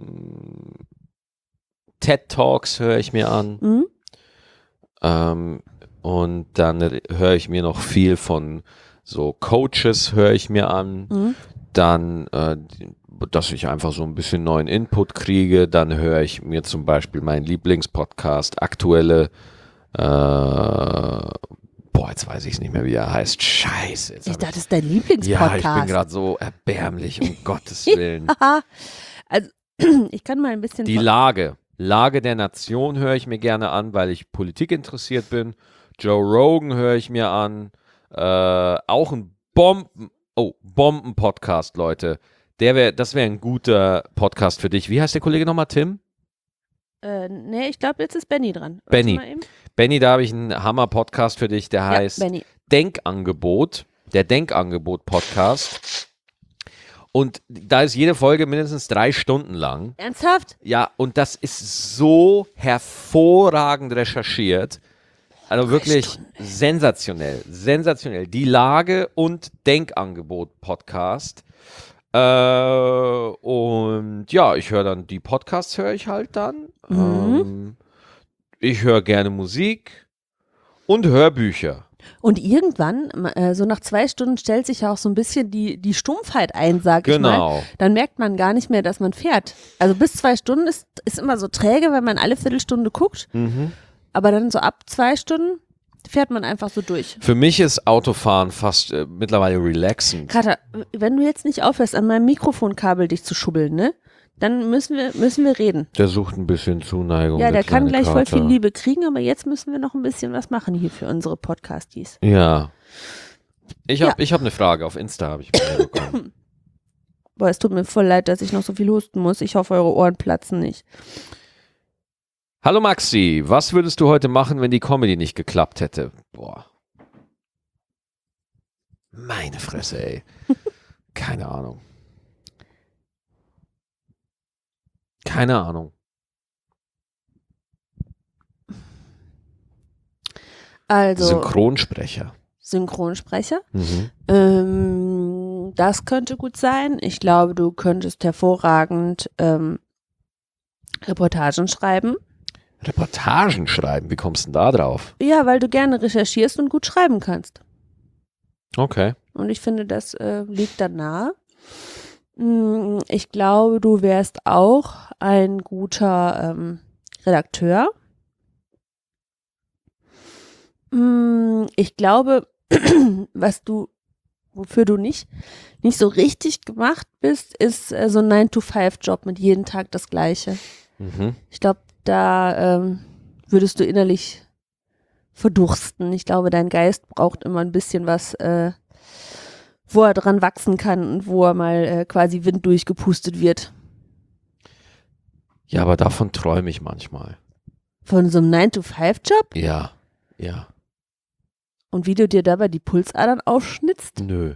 TED Talks höre ich mir an. Mhm. Ähm, und dann höre ich mir noch viel von so Coaches höre ich mir an. Mhm. Dann, äh, dass ich einfach so ein bisschen neuen Input kriege. Dann höre ich mir zum Beispiel meinen Lieblingspodcast, aktuelle, äh, boah, jetzt weiß ich es nicht mehr, wie er heißt. Scheiße. Jetzt Ich hab dachte, das ist dein Lieblingspodcast. Ja, ich bin gerade so erbärmlich, um Gottes Willen. Also, ich kann mal ein bisschen. Die von- Lage. Lage der Nation höre ich mir gerne an, weil ich Politik interessiert bin. Joe Rogan höre ich mir an. Äh, auch ein Bomben, oh, Bomben-Podcast, Leute. Der wär, das wäre ein guter Podcast für dich. Wie heißt der Kollege nochmal, Tim? Äh, nee, ich glaube, jetzt ist Benny dran. Warte Benny. mal eben. Benny, da habe ich einen Hammer-Podcast für dich, der heißt Ja, Benny. Denkangebot. Der Denkangebot-Podcast. Und da ist jede Folge mindestens drei Stunden lang. Ernsthaft? Ja, und das ist so hervorragend recherchiert. Also wirklich sensationell, sensationell. Die Lage und Denkangebot Podcast. Äh, und ja, ich höre dann, die Podcasts höre ich halt dann. Mhm. Ähm, ich höre gerne Musik und Hörbücher. Und irgendwann, äh, so nach zwei Stunden, stellt sich ja auch so ein bisschen die, die Stumpfheit ein, sag ich mal. Genau. Dann merkt man gar nicht mehr, dass man fährt. Also bis zwei Stunden ist, ist immer so träge, wenn man alle Viertelstunde guckt. Mhm. Aber dann so ab zwei Stunden fährt man einfach so durch. Für mich ist Autofahren fast äh, mittlerweile relaxend. Kater, wenn du jetzt nicht aufhörst, an meinem Mikrofonkabel dich zu schubbeln, ne? Dann müssen wir, müssen wir reden. Der sucht ein bisschen Zuneigung. Ja, der kann kleine gleich voll Kater. viel Liebe kriegen, aber jetzt müssen wir noch ein bisschen was machen hier für unsere Podcasties. Ja. Ich habe Ja. ich hab eine Frage. Auf Insta habe ich eine bekommen. Boah, es tut mir voll leid, dass ich noch so viel husten muss. Ich hoffe, eure Ohren platzen nicht. Hallo Maxi, was würdest du heute machen, wenn die Comedy nicht geklappt hätte? Boah. Meine Fresse, ey. Keine Ahnung. Keine Ahnung. Also, Synchronsprecher. Synchronsprecher. Mhm. Ähm, das könnte gut sein. Ich glaube, du könntest hervorragend ähm, Reportagen schreiben. Reportagen schreiben, wie kommst du denn da drauf? Ja, weil du gerne recherchierst und gut schreiben kannst. Okay. Und ich finde, das äh, liegt da nahe. Mm, Ich glaube, du wärst auch ein guter ähm, Redakteur. Mm, Ich glaube, was du, wofür du nicht, nicht so richtig gemacht bist, ist äh, so ein nine to five Job mit jeden Tag das Gleiche. Mhm. Ich glaube, da ähm, würdest du innerlich verdursten. Ich glaube, dein Geist braucht immer ein bisschen was, äh, wo er dran wachsen kann und wo er mal äh, quasi Wind durchgepustet wird. Ja, aber davon träume ich manchmal. Von so einem nine to five Job Ja, ja. und wie du dir dabei die Pulsadern aufschnitzt. Nö.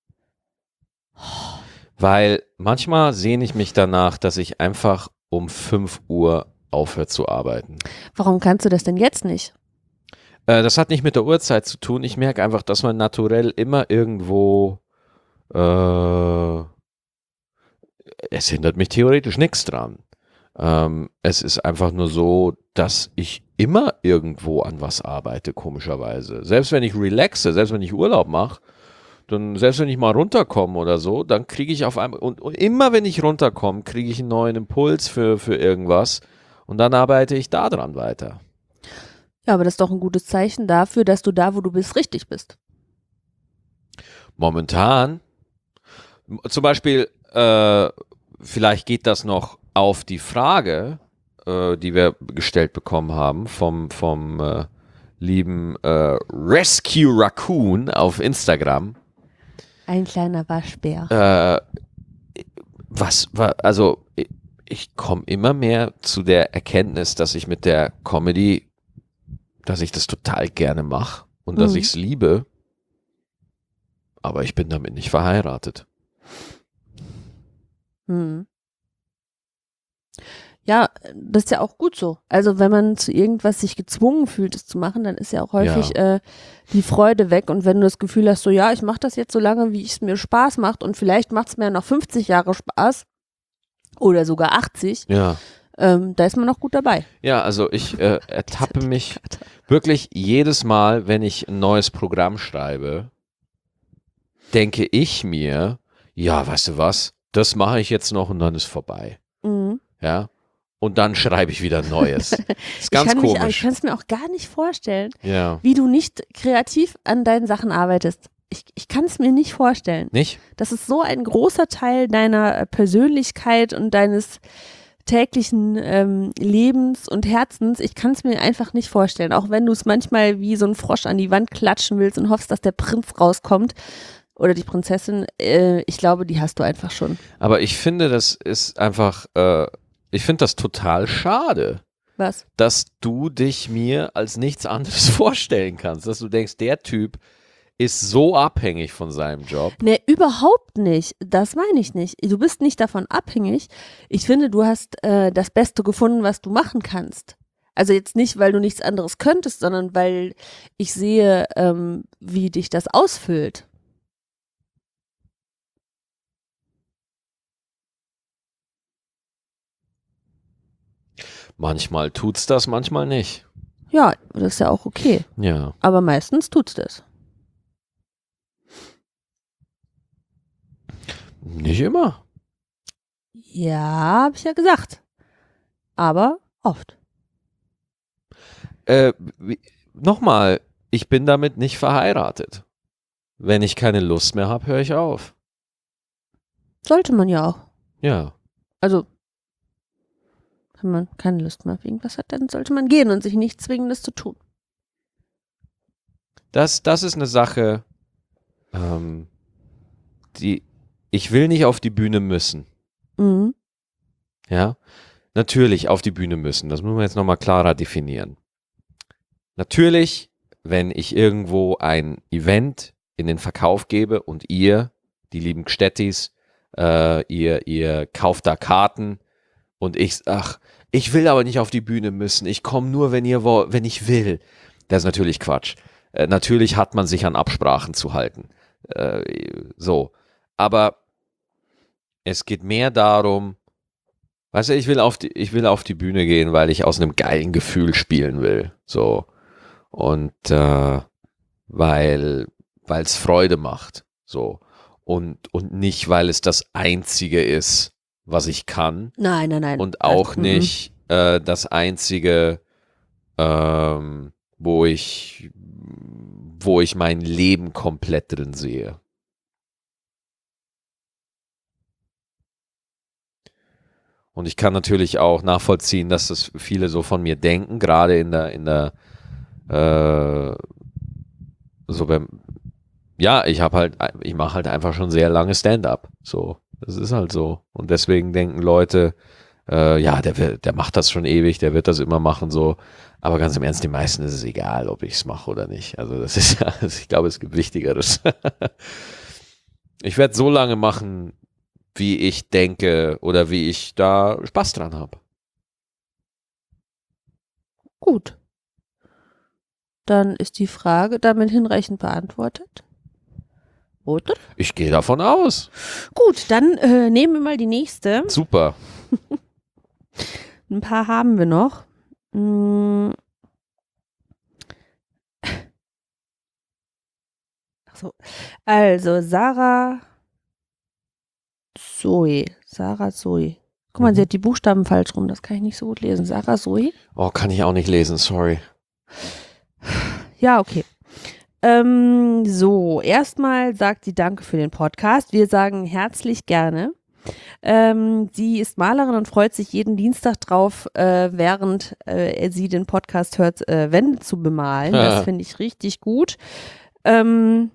Weil manchmal sehne ich mich danach, dass ich einfach um fünf Uhr aufhöre zu arbeiten. Warum kannst du das denn jetzt nicht? Äh, das hat nicht mit der Uhrzeit zu tun. Ich merke einfach, dass man naturell immer irgendwo äh, es hindert mich theoretisch nichts dran. Ähm, es ist einfach nur so, dass ich immer irgendwo an was arbeite, komischerweise. Selbst wenn ich relaxe, selbst wenn ich Urlaub mache, dann selbst wenn ich mal runterkomme oder so, dann kriege ich auf einmal, und, und immer wenn ich runterkomme, kriege ich einen neuen Impuls für, für irgendwas und dann arbeite ich da dran weiter. Ja, aber das ist doch ein gutes Zeichen dafür, dass du da, wo du bist, richtig bist. Momentan, m- zum Beispiel, äh, vielleicht geht das noch auf die Frage, äh, die wir gestellt bekommen haben vom, vom äh, lieben äh, Rescue Raccoon auf Instagram. Ein kleiner Waschbär. Äh, was war, also ich, ich komme immer mehr zu der Erkenntnis, dass ich mit der Comedy, dass ich das total gerne mache und dass Mhm. ich es liebe, aber ich bin damit nicht verheiratet. Hm. Ja, das ist ja auch gut so. Also wenn man zu irgendwas sich gezwungen fühlt, es zu machen, dann ist ja auch häufig äh, die Freude weg. Und wenn du das Gefühl hast, so ja, ich mache das jetzt so lange, wie es mir Spaß macht und vielleicht macht es mir noch fünfzig Jahre Spaß oder sogar achtzig, Ja. ähm, da ist man noch gut dabei. Ja, also ich äh, ertappe mich wirklich jedes Mal, wenn ich ein neues Programm schreibe, denke ich mir, ja, weißt du was, das mache ich jetzt noch und dann ist vorbei. Mhm. Ja. Und dann schreibe ich wieder ein neues. Ist ganz ich kann mich, ich komisch. kann es mir auch gar nicht vorstellen, Ja. wie du nicht kreativ an deinen Sachen arbeitest. Ich, ich kann es mir nicht vorstellen. Nicht? Das ist so ein großer Teil deiner äh, Persönlichkeit und deines täglichen ähm, Lebens und Herzens. Ich kann es mir einfach nicht vorstellen. Auch wenn du es manchmal wie so ein Frosch an die Wand klatschen willst und hoffst, dass der Prinz rauskommt oder die Prinzessin. Äh, ich glaube, die hast du einfach schon. Aber ich finde, das ist einfach, äh, ich finde das total schade, Was? dass du dich mir als nichts anderes vorstellen kannst. Dass du denkst, der Typ ist so abhängig von seinem Job. Nee, überhaupt nicht. Das meine ich nicht. Du bist nicht davon abhängig. Ich finde, du hast äh, das Beste gefunden, was du machen kannst. Also jetzt nicht, weil du nichts anderes könntest, sondern weil ich sehe, ähm, wie dich das ausfüllt. Manchmal tut's das, manchmal nicht. Ja, das ist ja auch okay. Ja. Aber meistens tut's das. Nicht immer. Ja, habe ich ja gesagt. Aber oft. Äh, wie, nochmal, ich bin damit nicht verheiratet. Wenn ich keine Lust mehr habe, höre ich auf. Sollte man ja auch. Ja. Also, wenn man keine Lust mehr auf irgendwas hat, dann sollte man gehen und sich nicht zwingen, das zu tun. Das, das ist eine Sache, ähm, die ich will nicht auf die Bühne müssen. Mhm. Ja, natürlich auf die Bühne müssen. Das müssen wir jetzt nochmal klarer definieren. Natürlich, wenn ich irgendwo ein Event in den Verkauf gebe und ihr, die lieben Gstettis, äh, ihr, ihr kauft da Karten und ich, ach, ich will aber nicht auf die Bühne müssen. Ich komme nur, wenn ihr wo- wenn ich will. Das ist natürlich Quatsch. Äh, natürlich hat man sich an Absprachen zu halten. Äh, so. Aber es geht mehr darum, weißt du, ich will auf die, ich will auf die Bühne gehen, weil ich aus einem geilen Gefühl spielen will. So. Und äh, weil weil es Freude macht. So. Und, und nicht, weil es das Einzige ist, was ich kann. Nein, nein, nein. Und auch Also, nicht äh, das Einzige, ähm, wo ich wo ich mein Leben komplett drin sehe. Und ich kann natürlich auch nachvollziehen, dass das viele so von mir denken, gerade in der, in der, äh, so beim, ja, ich habe halt, ich mache halt einfach schon sehr lange Stand-up. So, das ist halt so. Und deswegen denken Leute, äh, ja, der, wird- der macht das schon ewig, der wird das immer machen, so. Aber ganz im Ernst, den meisten ist es egal, ob ich es mache oder nicht. Also das ist ja, ich glaube, es gibt Wichtigeres. Ich werde so lange machen, wie ich denke oder wie ich da Spaß dran habe. gut. Dann ist die Frage damit hinreichend beantwortet. Oder? Ich gehe davon aus. Gut, dann äh, nehmen wir mal die nächste. Super. Ein paar haben wir noch. Mm. Ach so. Also, Sarah Zoe. Sarah Zoe. Guck mal, Mhm. sie hat die Buchstaben falsch rum. Das kann ich nicht so gut lesen. Sarah Zoe? Oh, kann ich auch nicht lesen, sorry. Ja, okay. Ähm, so, erstmal sagt sie Danke für den Podcast. Wir sagen herzlich gerne. Ähm, sie ist Malerin und freut sich jeden Dienstag drauf, äh, während äh, sie den Podcast hört, äh, Wände zu bemalen. Das finde ich richtig gut. Ähm,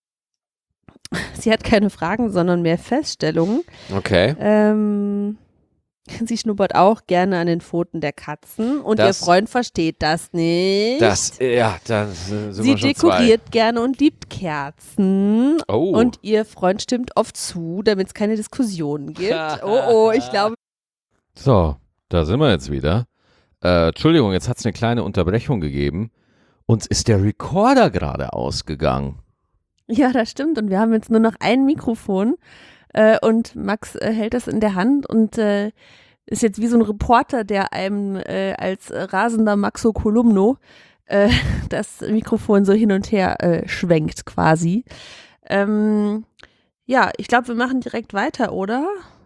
sie hat keine Fragen, sondern mehr Feststellungen. Okay. Ähm, sie schnuppert auch gerne an den Pfoten der Katzen und Das- ihr Freund versteht das nicht. Das, ja, dann sind sie wir schon dekoriert gerne und liebt Kerzen. zwei. Oh. Und ihr Freund stimmt oft zu, damit es keine Diskussionen gibt. Oh, oh, ich glaube. So, da sind wir jetzt wieder. Äh, Entschuldigung, jetzt hat es eine kleine Unterbrechung gegeben. Uns ist der Recorder gerade ausgegangen. Ja, das stimmt. Und wir haben jetzt nur noch ein Mikrofon. Äh, und Max äh, hält das in der Hand und äh, ist jetzt wie so ein Reporter, der einem äh, als rasender Maxo Kolumno äh, das Mikrofon so hin und her äh, schwenkt quasi. Ähm, ja, ich glaube, wir machen direkt weiter, oder?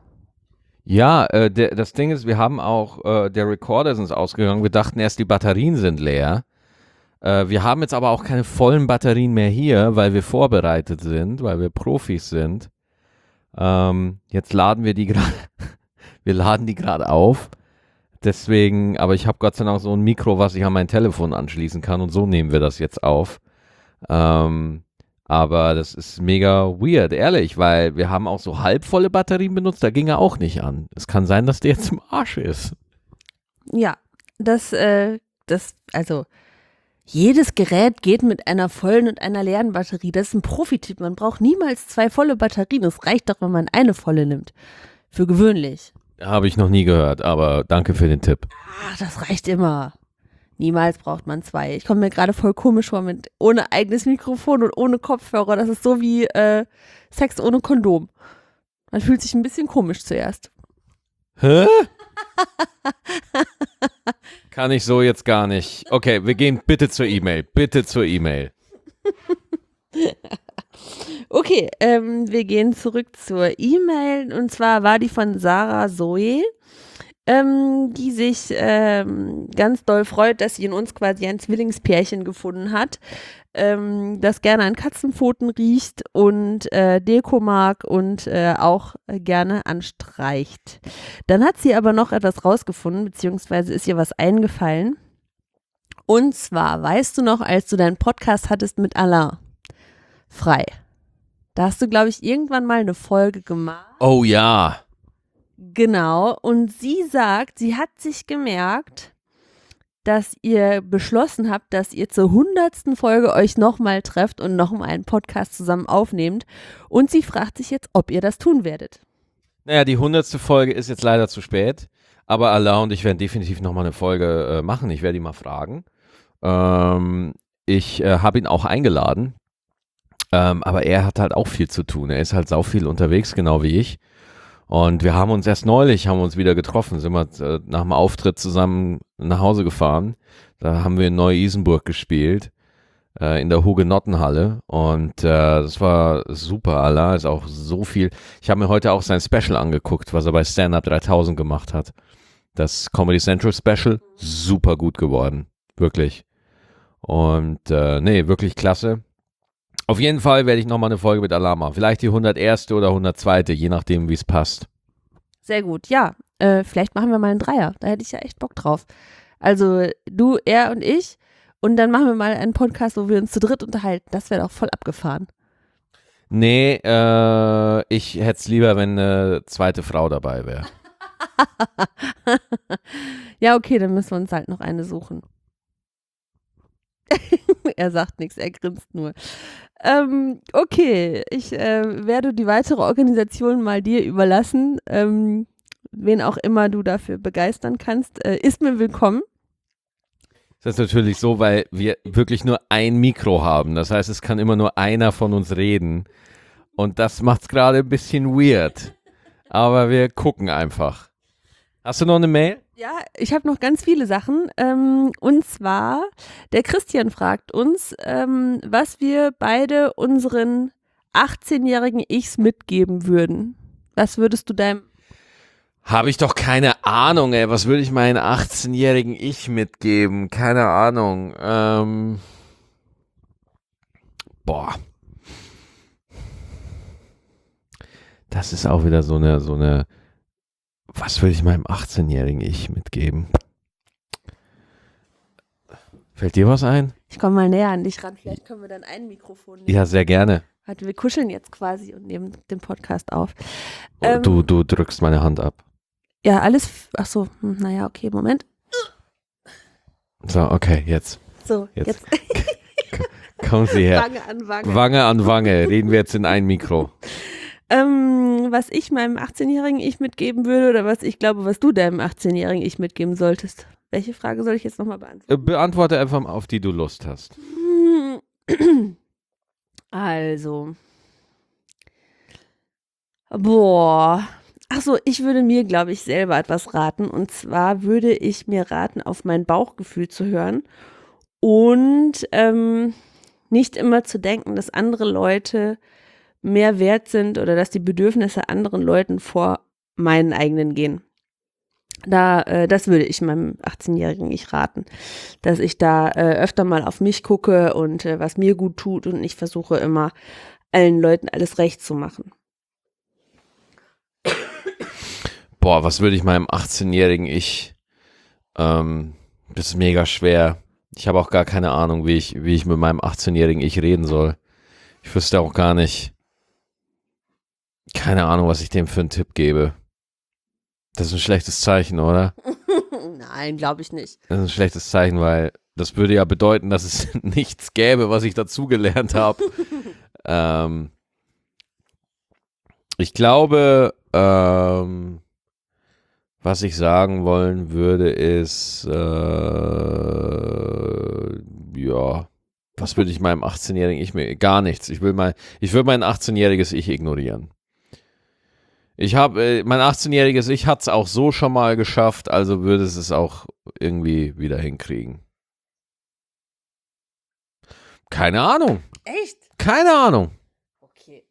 Ja, äh, der, das Ding ist, wir haben auch, äh, der Recorder ist uns ausgegangen. Wir dachten erst, die Batterien sind leer. Äh, wir haben jetzt aber auch keine vollen Batterien mehr hier, weil wir vorbereitet sind, weil wir Profis sind. Ähm, jetzt laden wir die gerade, wir laden die gerade auf. Deswegen, aber ich habe Gott sei Dank so ein Mikro, was ich an mein Telefon anschließen kann und so nehmen wir das jetzt auf. Ähm, aber das ist mega weird, ehrlich, weil wir haben auch so halbvolle Batterien benutzt, da ging er auch nicht an. Es kann sein, dass der jetzt im Arsch ist. Ja, das, äh, das, also jedes Gerät geht mit einer vollen und einer leeren Batterie. Das ist ein Profi-Tipp. Man braucht niemals zwei volle Batterien. Es reicht doch, wenn man eine volle nimmt. Für gewöhnlich. Habe ich noch nie gehört, aber danke für den Tipp. Ach, das reicht immer. Niemals braucht man zwei. Ich komme mir gerade voll komisch vor mit ohne eigenes Mikrofon und ohne Kopfhörer. Das ist so wie äh, Sex ohne Kondom. Man fühlt sich ein bisschen komisch zuerst. Hä? Kann ich so jetzt gar nicht. Okay, wir gehen bitte zur E-Mail. Bitte zur E-Mail. Okay, ähm, wir gehen zurück zur E-Mail und zwar war die von Sarah Zoe, ähm, die sich ähm, ganz doll freut, dass sie in uns quasi ein Zwillingspärchen gefunden hat, ähm, das gerne an Katzenpfoten riecht und äh, Deko mag und äh, auch äh, gerne anstreicht. Dann hat sie aber noch etwas rausgefunden, beziehungsweise ist ihr was eingefallen. Und zwar, weißt du noch, als du deinen Podcast hattest mit Alain Frei, da hast du, glaube ich, irgendwann mal eine Folge gemacht. Oh ja. Genau, und sie sagt, sie hat sich gemerkt, dass ihr beschlossen habt, dass ihr zur hundertsten Folge euch nochmal trefft und nochmal einen Podcast zusammen aufnehmt. Und sie fragt sich jetzt, ob ihr das tun werdet. Naja, die hundertste Folge ist jetzt leider zu spät, aber Allah und ich werden definitiv nochmal eine Folge äh, machen. Ich werde ihn mal fragen. Ähm, ich äh, habe ihn auch eingeladen, ähm, aber er hat halt auch viel zu tun. Er ist halt sau viel unterwegs, genau wie ich. Und wir haben uns erst neulich, haben uns wieder getroffen, sind wir äh, nach dem Auftritt zusammen nach Hause gefahren. Da haben wir in Neu-Isenburg gespielt, äh, in der Hugenottenhalle. Und äh, das war super, Allah ist auch so viel. Ich habe mir heute auch sein Special angeguckt, was er bei Stand-Up dreitausend gemacht hat. Das Comedy Central Special, super gut geworden, wirklich. Und äh, nee, wirklich klasse. Auf jeden Fall werde ich nochmal eine Folge mit Allah machen. Vielleicht die hunderterste oder hundertzweite, je nachdem, wie es passt. Sehr gut, ja. Äh, vielleicht machen wir mal einen Dreier. Da hätte ich ja echt Bock drauf. Also du, er und ich. Und dann machen wir mal einen Podcast, wo wir uns zu dritt unterhalten. Das wäre doch voll abgefahren. Nee, äh, ich hätte es lieber, wenn eine zweite Frau dabei wäre. Ja, okay, dann müssen wir uns halt noch eine suchen. Er sagt nichts, er grinst nur. Ähm, okay, ich äh, werde die weitere Organisation mal dir überlassen. Ähm, wen auch immer du dafür begeistern kannst, äh, ist mir willkommen. Das ist natürlich so, weil wir wirklich nur ein Mikro haben. Das heißt, es kann immer nur einer von uns reden. Und das macht es gerade ein bisschen weird. Aber wir gucken einfach. Hast du noch eine Mail? Ja, ich habe noch ganz viele Sachen. Ähm, und zwar, der Christian fragt uns, ähm, was wir beide unseren achtzehnjährigen Ichs mitgeben würden. Was würdest du deinem... Habe ich doch keine Ahnung, ey. Was würde ich meinen achtzehnjährigen Ich mitgeben? Keine Ahnung. Ähm, boah. Das ist auch wieder so eine, so eine, was würde ich meinem achtzehnjährigen Ich mitgeben? Fällt dir was ein? Ich komme mal näher an dich ran, vielleicht können wir dann ein Mikrofon nehmen. Ja, sehr gerne. Warte, wir kuscheln jetzt quasi und nehmen den Podcast auf. Oh, Ähm, du, du drückst meine Hand ab. Ja, alles, ach so, hm, naja, okay, Moment. So, okay, jetzt. So, Jetzt. jetzt, Kommen Sie her. Wange an Wange. Wange an Wange. Reden wir jetzt in ein Mikro. Ähm, was ich meinem achtzehnjährigen Ich mitgeben würde oder was ich glaube, was du deinem achtzehnjährigen Ich mitgeben solltest. Welche Frage soll ich jetzt nochmal beantworten? Äh, Beantworte einfach, auf die du Lust hast. Also. Boah. Ach so, ich würde mir, glaube ich, selber etwas raten. Und zwar würde ich mir raten, auf mein Bauchgefühl zu hören und ähm, nicht immer zu denken, dass andere Leute mehr wert sind oder dass die Bedürfnisse anderen Leuten vor meinen eigenen gehen. Da, äh, das würde ich meinem achtzehnjährigen Ich raten, dass ich da äh, öfter mal auf mich gucke und äh, was mir gut tut und ich versuche immer allen Leuten alles recht zu machen. Boah, was würde ich meinem achtzehnjährigen Ich, ähm, das ist mega schwer. Ich habe auch gar keine Ahnung, wie ich, wie ich mit meinem achtzehnjährigen Ich reden soll. Ich wüsste auch gar nicht, keine Ahnung, was ich dem für einen Tipp gebe. Das ist ein schlechtes Zeichen, oder? Nein, glaube ich nicht. Das ist ein schlechtes Zeichen, weil das würde ja bedeuten, dass es nichts gäbe, was ich dazugelernt habe. ähm, ich glaube, ähm, was ich sagen wollen würde, ist, äh, ja, was würde ich meinem achtzehnjährigen Ich mir, gar nichts. Ich will mein, ich würde mein achtzehnjähriges Ich ignorieren. Ich habe, äh, mein achtzehnjähriges Ich hat es auch so schon mal geschafft, also würde es es auch irgendwie wieder hinkriegen. Keine Ahnung. Echt? Keine Ahnung. Okay.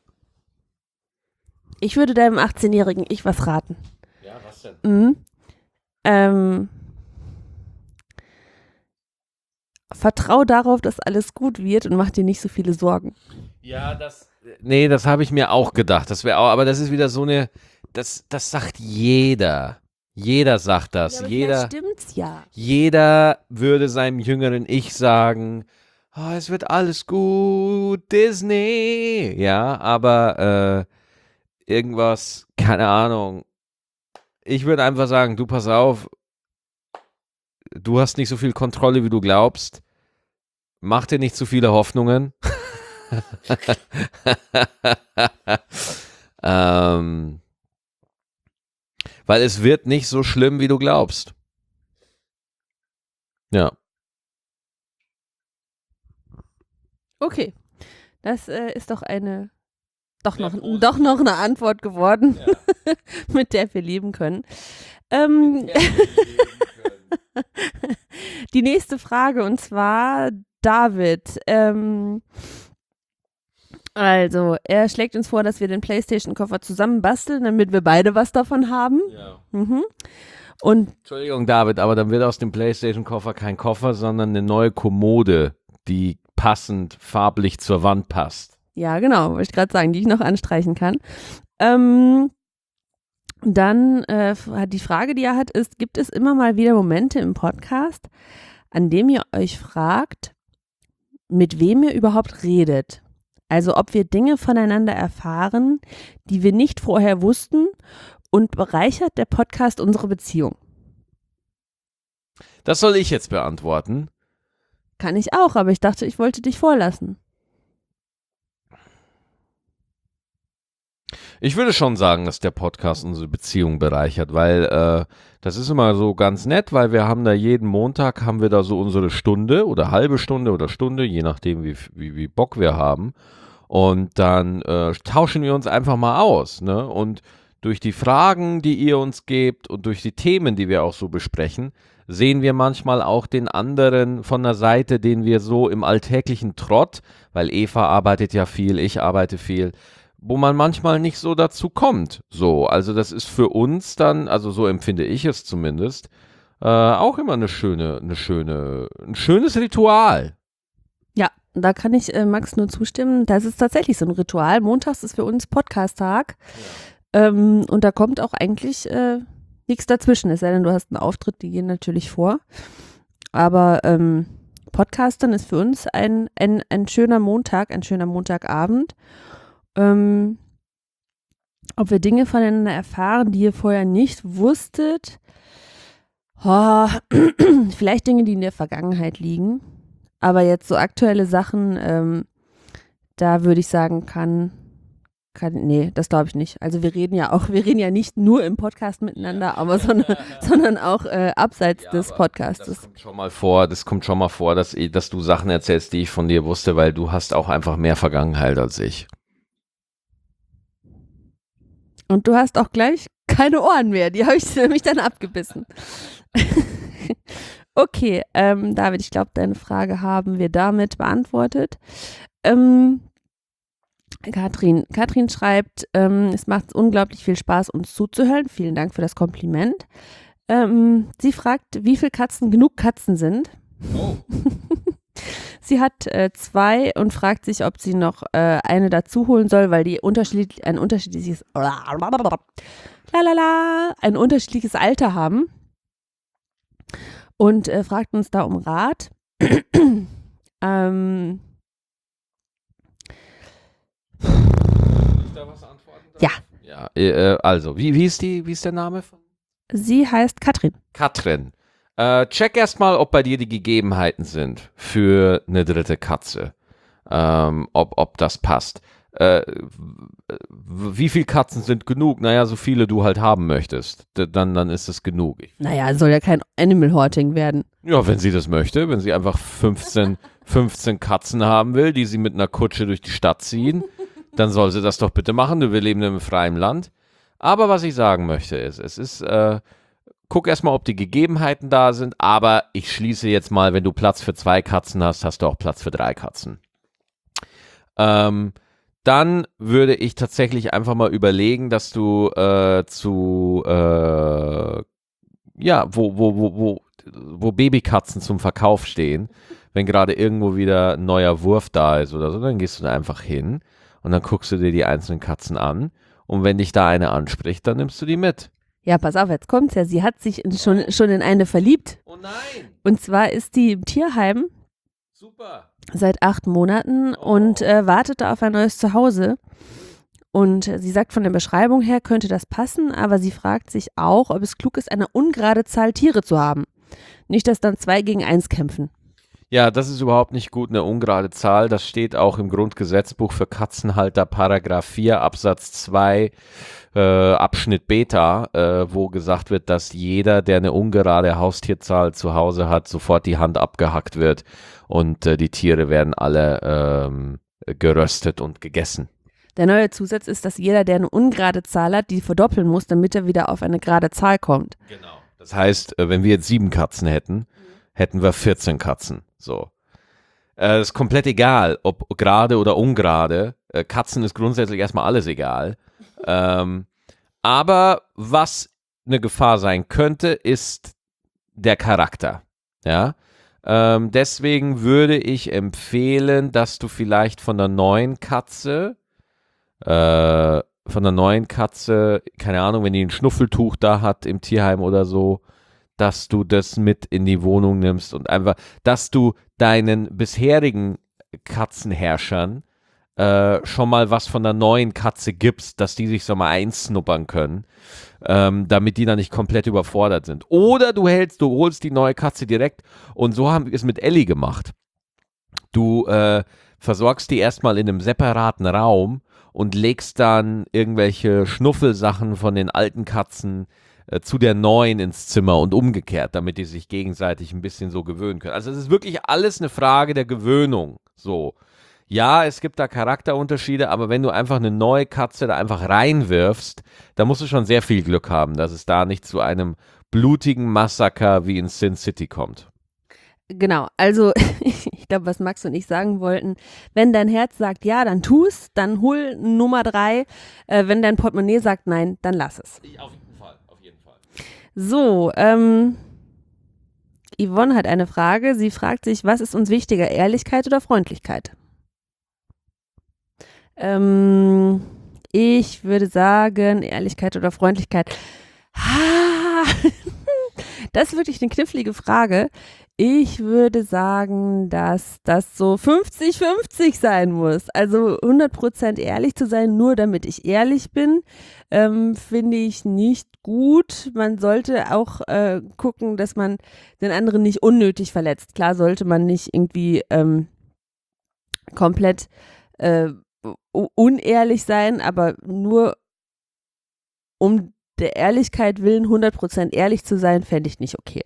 Ich würde deinem achtzehnjährigen Ich was raten. Ja, was denn? Mhm. Ähm, vertrau darauf, dass alles gut wird und mach dir nicht so viele Sorgen. Ja, das. Nee, das habe ich mir auch gedacht. Das wäre auch, aber das ist wieder so eine. Das, das sagt jeder. Jeder sagt das. Ja, aber jeder, vielleicht stimmt's ja. jeder würde seinem jüngeren Ich sagen, oh, es wird alles gut, Disney. Ja, aber äh, irgendwas, keine Ahnung. Ich würde einfach sagen, du pass auf, du hast nicht so viel Kontrolle, wie du glaubst. Mach dir nicht zu viele Hoffnungen. ähm, weil es wird nicht so schlimm, wie du glaubst. Ja. Okay. Das äh, ist doch eine, doch Sehr noch, positiv. doch noch eine Antwort geworden, Ja. mit der wir leben können. Ähm, die nächste Frage und zwar David. Ähm, also, er schlägt uns vor, dass wir den PlayStation-Koffer zusammen basteln, damit wir beide was davon haben. Ja. Mhm. Und Entschuldigung, David, aber dann wird aus dem PlayStation-Koffer kein Koffer, sondern eine neue Kommode, die passend farblich zur Wand passt. ja, genau, wollte ich gerade sagen, die ich noch anstreichen kann. Ähm, dann äh, hat die Frage, die er hat, ist, gibt es immer mal wieder Momente im Podcast, an dem ihr euch fragt, mit wem ihr überhaupt redet? Also ob wir Dinge voneinander erfahren, die wir nicht vorher wussten, und bereichert der Podcast unsere Beziehung? Das soll ich jetzt beantworten. Kann ich auch, aber ich dachte, ich wollte dich vorlassen. Ich würde schon sagen, dass der Podcast unsere Beziehung bereichert, weil äh, das ist immer so ganz nett, weil wir haben da jeden Montag, haben wir da so unsere Stunde oder halbe Stunde oder Stunde, je nachdem, wie, wie, wie Bock wir haben. Und dann äh, tauschen wir uns einfach mal aus, ne? Und durch die Fragen, die ihr uns gebt und durch die Themen, die wir auch so besprechen, sehen wir manchmal auch den anderen von der Seite, den wir so im alltäglichen Trott, weil Eva arbeitet ja viel, ich arbeite viel, wo man manchmal nicht so dazu kommt. So, also das ist für uns dann, also so empfinde ich es zumindest, äh, auch immer eine schöne, eine schöne, ein schönes Ritual. Ja, da kann ich äh, Max nur zustimmen. Das ist tatsächlich so ein Ritual. Montags ist für uns Podcast-Tag. Ähm, und da kommt auch eigentlich äh, nichts dazwischen. Es sei denn, du hast einen Auftritt, die gehen natürlich vor. Aber ähm, Podcastern ist für uns ein, ein, ein schöner Montag, ein schöner Montagabend. Ähm, ob wir Dinge voneinander erfahren, die ihr vorher nicht wusstet. Oh, vielleicht Dinge, die in der Vergangenheit liegen. Aber jetzt so aktuelle Sachen, ähm, da würde ich sagen, kann, kann, nee, das glaube ich nicht. Also wir reden ja auch, wir reden ja nicht nur im Podcast miteinander, aber sondern, sondern auch äh, abseits Ja, des aber Podcastes. Das kommt schon mal vor, das kommt schon mal vor, dass, dass du Sachen erzählst, die ich von dir wusste, weil du hast auch einfach mehr Vergangenheit als ich. Und du hast auch gleich keine Ohren mehr, die habe ich nämlich dann abgebissen. Okay, ähm, David, ich glaube, deine Frage haben wir damit beantwortet. Ähm, Katrin, Katrin schreibt, ähm, es macht unglaublich viel Spaß, uns zuzuhören. Vielen Dank für das Kompliment. Ähm, sie fragt, wie viele Katzen genug Katzen sind. Oh. Sie hat äh, zwei und fragt sich, ob sie noch äh, eine dazu holen soll, weil die unterschiedlich, ein unterschiedliches lalala, ein unterschiedliches Alter haben. Und äh, fragt uns da um Rat. ähm, Ich da was antworten darf? Ja. Ja, äh, also, wie, wie, ist die, wie ist der Name von? Sie heißt Katrin. Katrin. Äh, check erstmal, ob bei dir die Gegebenheiten sind für eine dritte Katze. Ähm, ob, ob das passt. Äh, wie viele Katzen sind genug? Naja, so viele du halt haben möchtest. D- Dann, dann ist es genug. Naja, soll ja kein Animal Horting werden. Ja, wenn sie das möchte, wenn sie einfach fünfzehn, fünfzehn Katzen haben will, die sie mit einer Kutsche durch die Stadt ziehen, dann soll sie das doch bitte machen. Wir leben im freien Land. Aber was ich sagen möchte ist, es ist, äh, guck erstmal, ob die Gegebenheiten da sind, aber ich schließe jetzt mal, wenn du Platz für zwei Katzen hast, hast du auch Platz für drei Katzen. Ähm, dann würde ich tatsächlich einfach mal überlegen, dass du äh, zu, äh, ja, wo, wo, wo, wo, wo Babykatzen zum Verkauf stehen, wenn gerade irgendwo wieder ein neuer Wurf da ist oder so, dann gehst du da einfach hin und dann guckst du dir die einzelnen Katzen an und wenn dich da eine anspricht, dann nimmst du die mit. Ja, pass auf, jetzt kommt's ja. Sie hat sich in, schon, schon in eine verliebt. Oh nein! Und zwar ist die im Tierheim Super! seit acht Monaten Oh. und äh, wartet da auf ein neues Zuhause. Und äh, sie sagt, von der Beschreibung her könnte das passen, aber sie fragt sich auch, ob es klug ist, eine ungerade Zahl Tiere zu haben. Nicht, dass dann zwei gegen eins kämpfen. Ja, das ist überhaupt nicht gut, eine ungerade Zahl. Das steht auch im Grundgesetzbuch für Katzenhalter, Paragraph vier, Absatz zwei, äh, Abschnitt Beta, äh, wo gesagt wird, dass jeder, der eine ungerade Haustierzahl zu Hause hat, sofort die Hand abgehackt wird und äh, die Tiere werden alle ähm, geröstet und gegessen. Der neue Zusatz ist, dass jeder, der eine ungerade Zahl hat, die verdoppeln muss, damit er wieder auf eine gerade Zahl kommt. Genau. Das heißt, äh, wenn wir jetzt sieben Katzen hätten, hätten wir vierzehn Katzen. So. Äh, ist komplett egal, ob gerade oder ungerade. Äh, Katzen ist grundsätzlich erstmal alles egal. Ähm, aber was eine Gefahr sein könnte, ist der Charakter. Ja. Ähm, deswegen würde ich empfehlen, dass du vielleicht von der neuen Katze, äh, von der neuen Katze, keine Ahnung, wenn die ein Schnuffeltuch da hat im Tierheim oder so, dass du das mit in die Wohnung nimmst und einfach, dass du deinen bisherigen Katzenherrschern äh, schon mal was von der neuen Katze gibst, dass die sich so mal einsnuppern können, ähm, damit die dann nicht komplett überfordert sind. Oder du hältst, du holst die neue Katze direkt und so haben wir es mit Ellie gemacht. Du äh, versorgst die erstmal in einem separaten Raum und legst dann irgendwelche Schnuffelsachen von den alten Katzen zu der neuen ins Zimmer und umgekehrt, damit die sich gegenseitig ein bisschen so gewöhnen können. Also es ist wirklich alles eine Frage der Gewöhnung. So, ja, es gibt da Charakterunterschiede, aber wenn du einfach eine neue Katze da einfach reinwirfst, da musst du schon sehr viel Glück haben, dass es da nicht zu einem blutigen Massaker wie in Sin City kommt. Genau, also ich glaube, was Max und ich sagen wollten, wenn dein Herz sagt ja, dann tu es, dann hol Nummer drei. Äh, wenn dein Portemonnaie sagt nein, dann lass es. Auf jeden Fall, auf jeden Fall. So, ähm, Yvonne hat eine Frage. Sie fragt sich, was ist uns wichtiger, Ehrlichkeit oder Freundlichkeit? Ähm, ich würde sagen, Ehrlichkeit oder Freundlichkeit. Ha, das ist wirklich eine knifflige Frage. Ich würde sagen, dass das so fünfzig fünfzig sein muss. Also hundert Prozent ehrlich zu sein, nur damit ich ehrlich bin, ähm, finde ich nicht gut. Man sollte auch äh, gucken, dass man den anderen nicht unnötig verletzt. Klar sollte man nicht irgendwie ähm, komplett äh, unehrlich sein, aber nur um der Ehrlichkeit willen hundert Prozent ehrlich zu sein, fände ich nicht okay.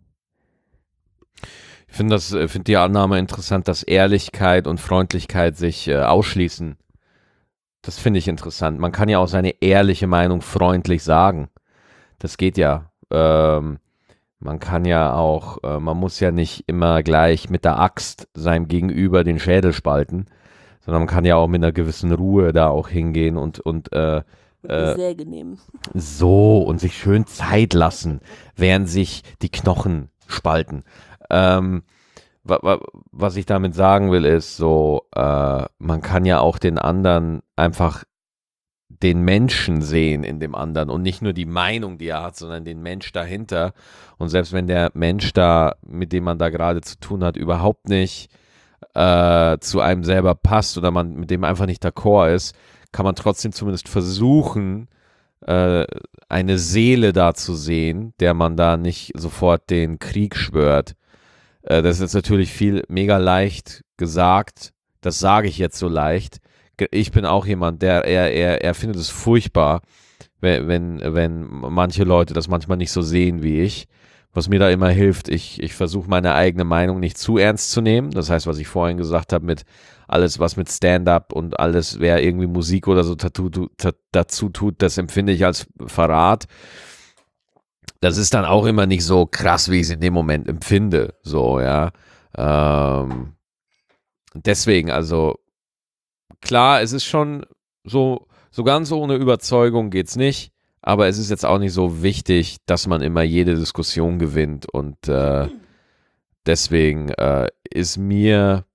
Ich finde das, finde die Annahme interessant, dass Ehrlichkeit und Freundlichkeit sich äh, ausschließen. Das finde ich interessant. Man kann ja auch seine ehrliche Meinung freundlich sagen. Das geht ja. Ähm, man kann ja auch, äh, man muss ja nicht immer gleich mit der Axt seinem Gegenüber den Schädel spalten, sondern man kann ja auch mit einer gewissen Ruhe da auch hingehen und, und äh, Äh, Säge nehmen. so und sich schön Zeit lassen, während sich die Knochen spalten. Ähm, wa, wa, was ich damit sagen will, ist so, äh, man kann ja auch den anderen einfach den Menschen sehen in dem anderen und nicht nur die Meinung, die er hat, sondern den Mensch dahinter. Und selbst wenn der Mensch da, mit dem man da gerade zu tun hat, überhaupt nicht äh, zu einem selber passt oder man mit dem einfach nicht d'accord ist, kann man trotzdem zumindest versuchen, äh, eine Seele da zu sehen, der man da nicht sofort den Krieg schwört. Äh, das ist jetzt natürlich viel mega leicht gesagt. Das sage ich jetzt so leicht. Ich bin auch jemand, der er, er, er findet es furchtbar, wenn, wenn, wenn manche Leute das manchmal nicht so sehen wie ich, was mir da immer hilft, ich, ich versuche meine eigene Meinung nicht zu ernst zu nehmen. Das heißt, was ich vorhin gesagt habe mit alles, was mit Stand-up und alles, wer irgendwie Musik oder so dazu, dazu tut, das empfinde ich als Verrat. Das ist dann auch immer nicht so krass, wie ich es in dem Moment empfinde. So, ja. Ähm, deswegen, also klar, es ist schon so, so ganz ohne Überzeugung geht's nicht, aber es ist jetzt auch nicht so wichtig, dass man immer jede Diskussion gewinnt und äh, deswegen äh, ist mir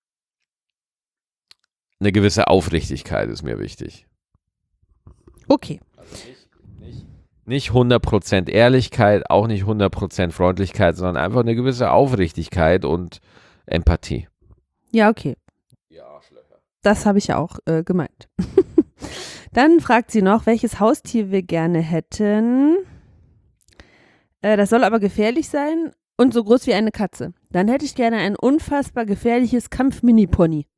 eine gewisse Aufrichtigkeit ist mir wichtig. Okay. Also nicht, nicht, nicht hundert Prozent Ehrlichkeit, auch nicht hundert Prozent Freundlichkeit, sondern einfach eine gewisse Aufrichtigkeit und Empathie. Ja, okay. Ja, Arschlöcher. Das habe ich ja auch äh, gemeint. Dann fragt sie noch, welches Haustier wir gerne hätten. Äh, das soll aber gefährlich sein und so groß wie eine Katze. Dann hätte ich gerne ein unfassbar gefährliches Kampf-Mini-Pony.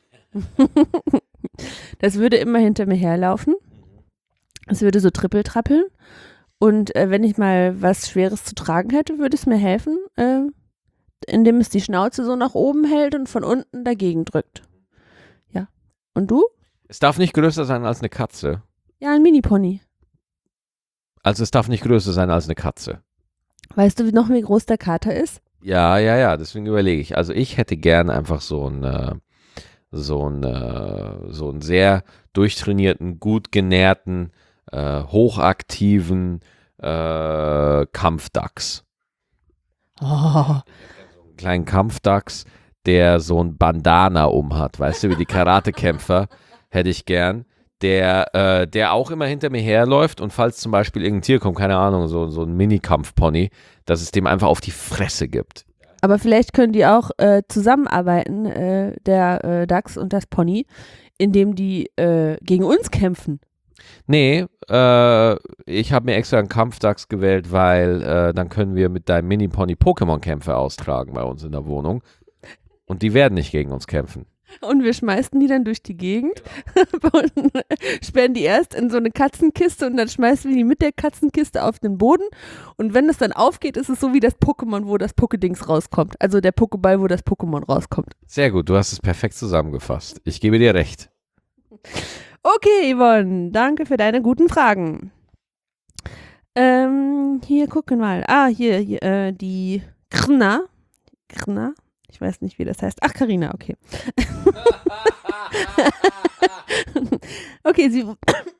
Das würde immer hinter mir herlaufen. Es würde so trippeltrappeln. Und äh, wenn ich mal was Schweres zu tragen hätte, würde es mir helfen, äh, indem es die Schnauze so nach oben hält und von unten dagegen drückt. Ja. Und du? Es darf nicht größer sein als eine Katze. Ja, ein Mini-Pony. Also es darf nicht größer sein als eine Katze. Weißt du noch, wie groß der Kater ist? Ja, ja, ja, deswegen überlege ich. Also ich hätte gern einfach so einen, äh, so einen, äh, so einen sehr durchtrainierten, gut genährten, äh, hochaktiven äh, Kampfdachs. Oh. Einen kleinen Kampfdachs, der so ein Bandana umhat, weißt du, wie die Karatekämpfer, hätte ich gern. Der, äh, der auch immer hinter mir herläuft und falls zum Beispiel irgendein Tier kommt, keine Ahnung, so, so ein Mini-Kampfpony, dass es dem einfach auf die Fresse gibt. Aber vielleicht können die auch äh, zusammenarbeiten, äh, der äh, Dachs und das Pony, indem die äh, gegen uns kämpfen. Nee, äh, ich habe mir extra einen Kampfdachs gewählt, weil äh, dann können wir mit deinem Mini-Pony Pokémon-Kämpfe austragen bei uns in der Wohnung. Und die werden nicht gegen uns kämpfen. Und wir schmeißen die dann durch die Gegend, und sperren die erst in so eine Katzenkiste und dann schmeißen wir die mit der Katzenkiste auf den Boden. Und wenn es dann aufgeht, ist es so wie das Pokémon, wo das Pokédings rauskommt. Also der Pokéball, wo das Pokémon rauskommt. Sehr gut, du hast es perfekt zusammengefasst. Ich gebe dir recht. Okay, Yvonne, danke für deine guten Fragen. Ähm, hier gucken wir mal. Ah, hier, hier äh, die Krna. Krna? Ich weiß nicht, wie das heißt. Ach, Carina, okay. Okay, sie,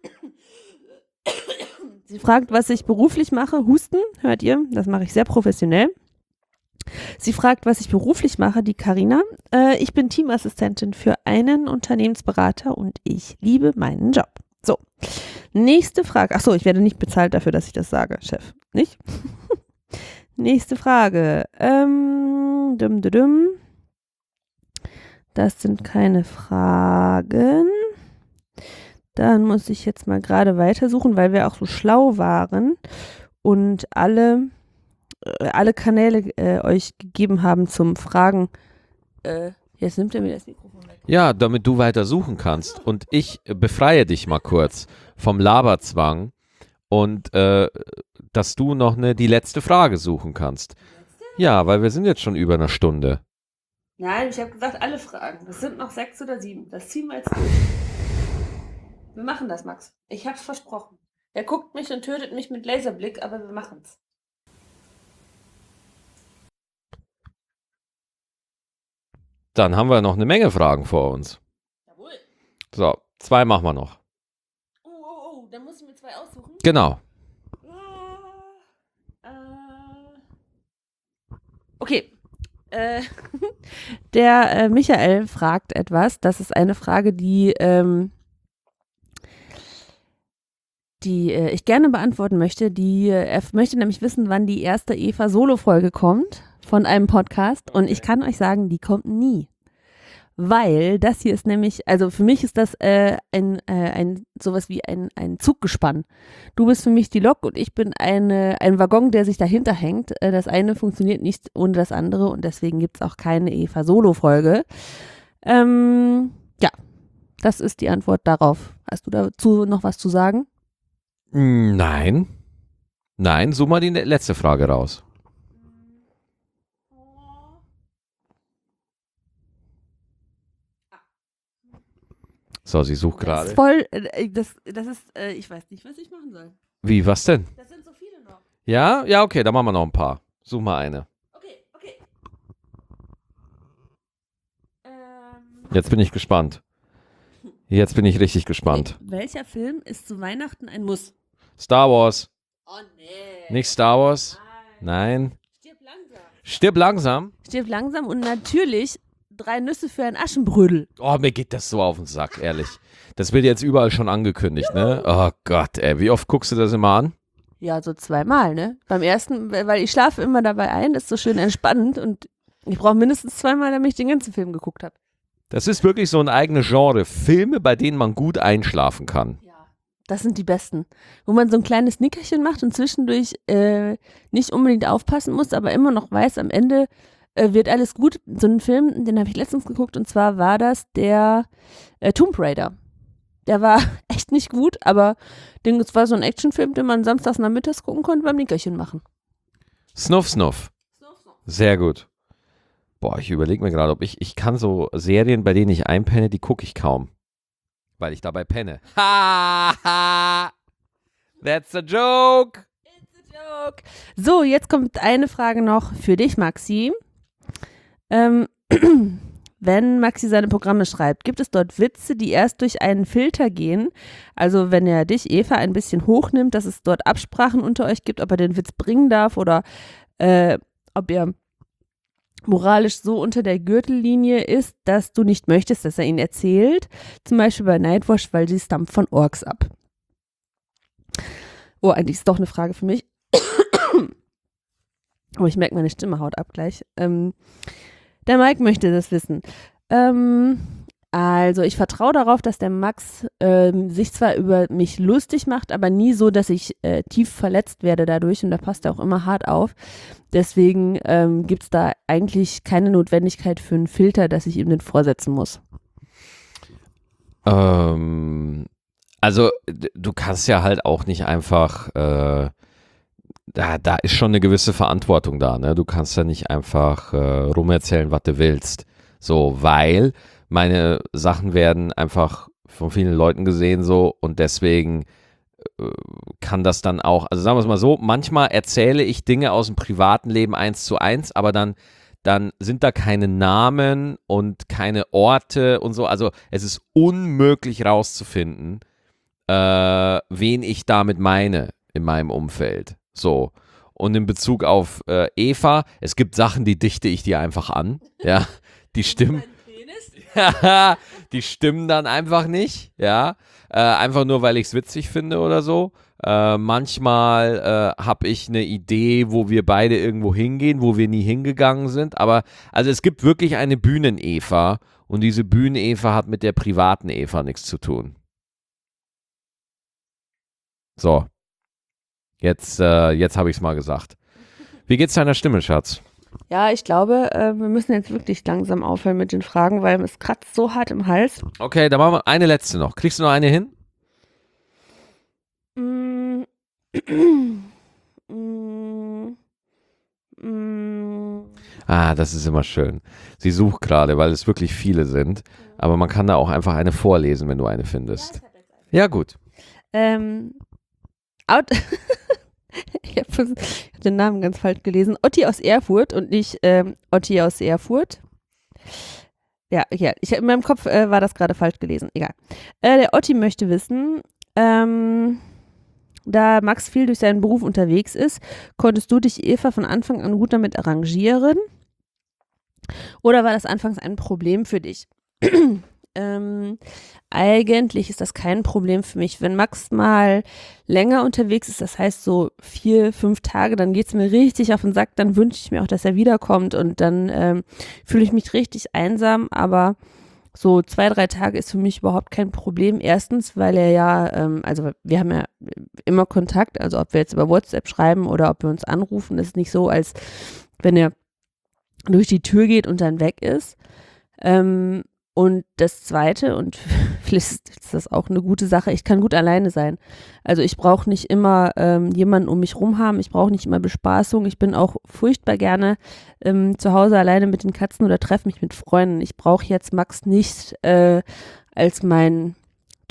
sie fragt, was ich beruflich mache. Husten, hört ihr? Das mache ich sehr professionell. Sie fragt, was ich beruflich mache, die Carina. Äh, ich bin Teamassistentin für einen Unternehmensberater und ich liebe meinen Job. So, nächste Frage. Ach so, ich werde nicht bezahlt dafür, dass ich das sage, Chef. Nicht? Nächste Frage. Ähm, dum, dum, dum. Das sind keine Fragen. Dann muss ich jetzt mal gerade weitersuchen, weil wir auch so schlau waren und alle, äh, alle Kanäle äh, euch gegeben haben zum Fragen. Äh, jetzt nimmt er mir das Mikrofon weg. Ja, damit du weiter suchen kannst. Und ich befreie dich mal kurz vom Laberzwang und äh, dass du noch eine, die letzte Frage suchen kannst. Ja, weil wir sind jetzt schon über eine Stunde. Nein, ich habe gesagt, alle Fragen. Das sind noch sechs oder sieben. Das ziehen wir jetzt durch. Wir machen das, Max. Ich hab's versprochen. Er guckt mich und tötet mich mit Laserblick, aber wir machen's. Dann haben wir noch eine Menge Fragen vor uns. Jawohl. So, zwei machen wir noch. Oh, oh, oh, dann musst du mir zwei aussuchen. Genau. Äh, okay. Äh, der äh, Michael fragt etwas. Das ist eine Frage, die, ähm, die äh, ich gerne beantworten möchte. Die, äh, er möchte nämlich wissen, wann die erste Eva-Solo-Folge kommt von einem Podcast. Und ich kann euch sagen, die kommt nie. Weil das hier ist nämlich, also für mich ist das äh, ein, äh, ein sowas wie ein, ein Zuggespann. Du bist für mich die Lok und ich bin eine, ein Waggon, der sich dahinter hängt. Äh, das eine funktioniert nicht ohne das andere und deswegen gibt es auch keine Eva-Solo-Folge. Ähm, ja, das ist die Antwort darauf. Hast du dazu noch was zu sagen? Nein. Nein, such mal die letzte Frage raus. So, sie sucht Das gerade. ist voll, äh, das, das ist, äh, ich weiß nicht, was ich machen soll. Wie, was denn? Das sind so viele noch. Ja? Ja, okay, dann machen wir noch ein paar. Such mal eine. Okay, okay. Ähm, Jetzt bin ich gespannt. Jetzt bin ich richtig gespannt. okay. Welcher Film ist zu Weihnachten ein Muss? Star Wars. Oh nee. Nicht Star Wars? Nein. Stirb langsam. Stirb langsam. Stirb langsam und natürlich drei Nüsse für ein Aschenbrödel. Oh, mir geht das so auf den Sack, ehrlich. Das wird jetzt überall schon angekündigt, ne? Oh Gott, ey. Wie oft guckst du das immer an? Ja, so zweimal, ne? Beim ersten, weil ich schlafe immer dabei ein, das ist so schön entspannend und ich brauche mindestens zweimal, damit ich den ganzen Film geguckt habe. Das ist wirklich so ein eigenes Genre. Filme, bei denen man gut einschlafen kann. Ja. Das sind die besten. Wo man so ein kleines Nickerchen macht und zwischendurch äh, nicht unbedingt aufpassen muss, aber immer noch weiß, am Ende äh, wird alles gut. So einen Film, den habe ich letztens geguckt und zwar war das der äh, Tomb Raider. Der war echt nicht gut, aber den, es war so ein Actionfilm, den man samstags nachmittags gucken konnte beim Nickerchen machen. Snuff, Snuff. Sehr gut. Boah, ich überlege mir gerade, ob ich, ich kann so Serien, bei denen ich einpenne, die gucke ich kaum. Weil ich dabei penne. Ha, ha. That's a joke. It's a joke. So, jetzt kommt eine Frage noch für dich, Maxi. Ähm, wenn Maxi seine Programme schreibt, gibt es dort Witze, die erst durch einen Filter gehen? Also wenn er dich, Eva, ein bisschen hochnimmt, dass es dort Absprachen unter euch gibt, ob er den Witz bringen darf oder äh, ob ihr moralisch so unter der Gürtellinie ist, dass du nicht möchtest, dass er ihn erzählt. Zum Beispiel bei Nightwash, weil sie stampft von Orks ab. Oh, eigentlich ist doch eine Frage für mich. Oh, ich merke, meine Stimme haut ab gleich. Ähm, der Mike möchte das wissen. Ähm, also ich vertraue darauf, dass der Max ähm, sich zwar über mich lustig macht, aber nie so, dass ich äh, tief verletzt werde dadurch und da passt er auch immer hart auf. Deswegen ähm, gibt es da eigentlich keine Notwendigkeit für einen Filter, dass ich ihm den vorsetzen muss. Ähm, also d- du kannst ja halt auch nicht einfach, äh, da, da ist schon eine gewisse Verantwortung da, ne? Du kannst ja nicht einfach äh, rumerzählen, was du willst. So, weil meine Sachen werden einfach von vielen Leuten gesehen so und deswegen äh, kann das dann auch, also sagen wir es mal so, manchmal erzähle ich Dinge aus dem privaten Leben eins zu eins, aber dann, dann sind da keine Namen und keine Orte und so, also es ist unmöglich rauszufinden, äh, wen ich damit meine in meinem Umfeld. So. Und in Bezug auf äh, Eva, es gibt Sachen, die dichte ich dir einfach an, ja, die stimmen. Die stimmen dann einfach nicht, ja, äh, einfach nur, weil ich es witzig finde oder so. Äh, manchmal äh, habe ich eine Idee, wo wir beide irgendwo hingehen, wo wir nie hingegangen sind, aber also es gibt wirklich eine Bühnen-Eva und diese Bühnen-Eva hat mit der privaten Eva nichts zu tun. So, jetzt, äh, jetzt habe ich es mal gesagt. Wie geht's deiner Stimme, Schatz? Ja, ich glaube, äh, wir müssen jetzt wirklich langsam aufhören mit den Fragen, weil es kratzt so hart im Hals. Okay, dann machen wir eine letzte noch. Kriegst du noch eine hin? Mm. Mm. Mm. Ah, das ist immer schön. Sie sucht gerade, weil es wirklich viele sind. Aber man kann da auch einfach eine vorlesen, wenn du eine findest. Ja, gut. Ähm, Out ich habe hab den Namen ganz falsch gelesen. Otti aus Erfurt und nicht ähm, Otti aus Erfurt. Ja, ja, ich, in meinem Kopf äh, war das gerade falsch gelesen. Egal. Äh, der Otti möchte wissen, ähm, da Max viel durch seinen Beruf unterwegs ist, konntest du dich, Eva, von Anfang an gut damit arrangieren? Oder war das anfangs ein Problem für dich? ähm, eigentlich ist das kein Problem für mich. Wenn Max mal länger unterwegs ist, das heißt so vier, fünf Tage, dann geht es mir richtig auf den Sack, dann wünsche ich mir auch, dass er wiederkommt und dann ähm, fühle ich mich richtig einsam, aber so zwei, drei Tage ist für mich überhaupt kein Problem. Erstens, weil er ja, ähm, also wir haben ja immer Kontakt, also ob wir jetzt über WhatsApp schreiben oder ob wir uns anrufen, ist nicht so, als wenn er durch die Tür geht und dann weg ist. Ähm, und das Zweite, und vielleicht ist das auch eine gute Sache, ich kann gut alleine sein. Also ich brauche nicht immer ähm, jemanden um mich rum haben, ich brauche nicht immer Bespaßung, ich bin auch furchtbar gerne ähm, zu Hause alleine mit den Katzen oder treffe mich mit Freunden. Ich brauche jetzt Max nicht äh, als mein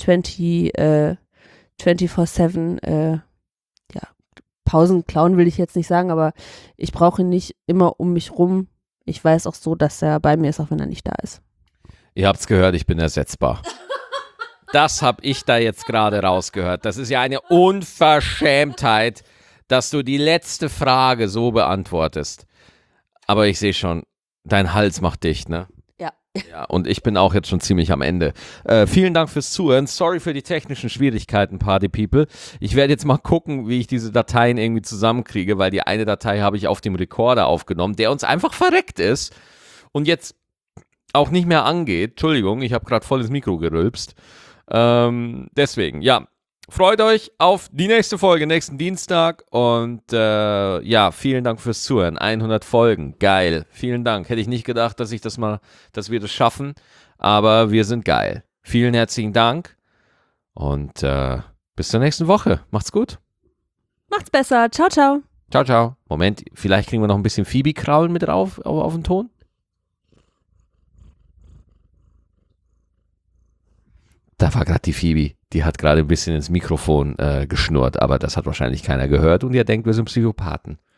zwanzig, äh, vierundzwanzig sieben, äh, ja, Pausen klauen will ich jetzt nicht sagen, aber ich brauche ihn nicht immer um mich rum. Ich weiß auch so, dass er bei mir ist, auch wenn er nicht da ist. Ihr habt's gehört, ich bin ersetzbar. Das habe ich da jetzt gerade rausgehört. Das ist ja eine Unverschämtheit, dass du die letzte Frage so beantwortest. Aber ich sehe schon, dein Hals macht dicht, ne? Ja. Ja, und ich bin auch jetzt schon ziemlich am Ende. Äh, vielen Dank fürs Zuhören. Sorry für die technischen Schwierigkeiten, Party People. Ich werde jetzt mal gucken, wie ich diese Dateien irgendwie zusammenkriege, weil die eine Datei habe ich auf dem Rekorder aufgenommen, der uns einfach verreckt ist und jetzt auch nicht mehr angeht. Entschuldigung, ich habe gerade voll ins Mikro gerülpst. Ähm, deswegen, ja, freut euch auf die nächste Folge, nächsten Dienstag und äh, ja, vielen Dank fürs Zuhören. hundert Folgen, geil, vielen Dank. Hätte ich nicht gedacht, dass ich das mal, dass wir das schaffen, aber wir sind geil. Vielen herzlichen Dank und äh, bis zur nächsten Woche. Macht's gut. Macht's besser. Ciao, ciao. Ciao, ciao. Moment, vielleicht kriegen wir noch ein bisschen Phoebe-Kraulen mit drauf auf, auf den Ton. Da war gerade die Phoebe, die hat gerade ein bisschen ins Mikrofon äh, geschnurrt, aber das hat wahrscheinlich keiner gehört und ihr denkt, wir sind Psychopathen.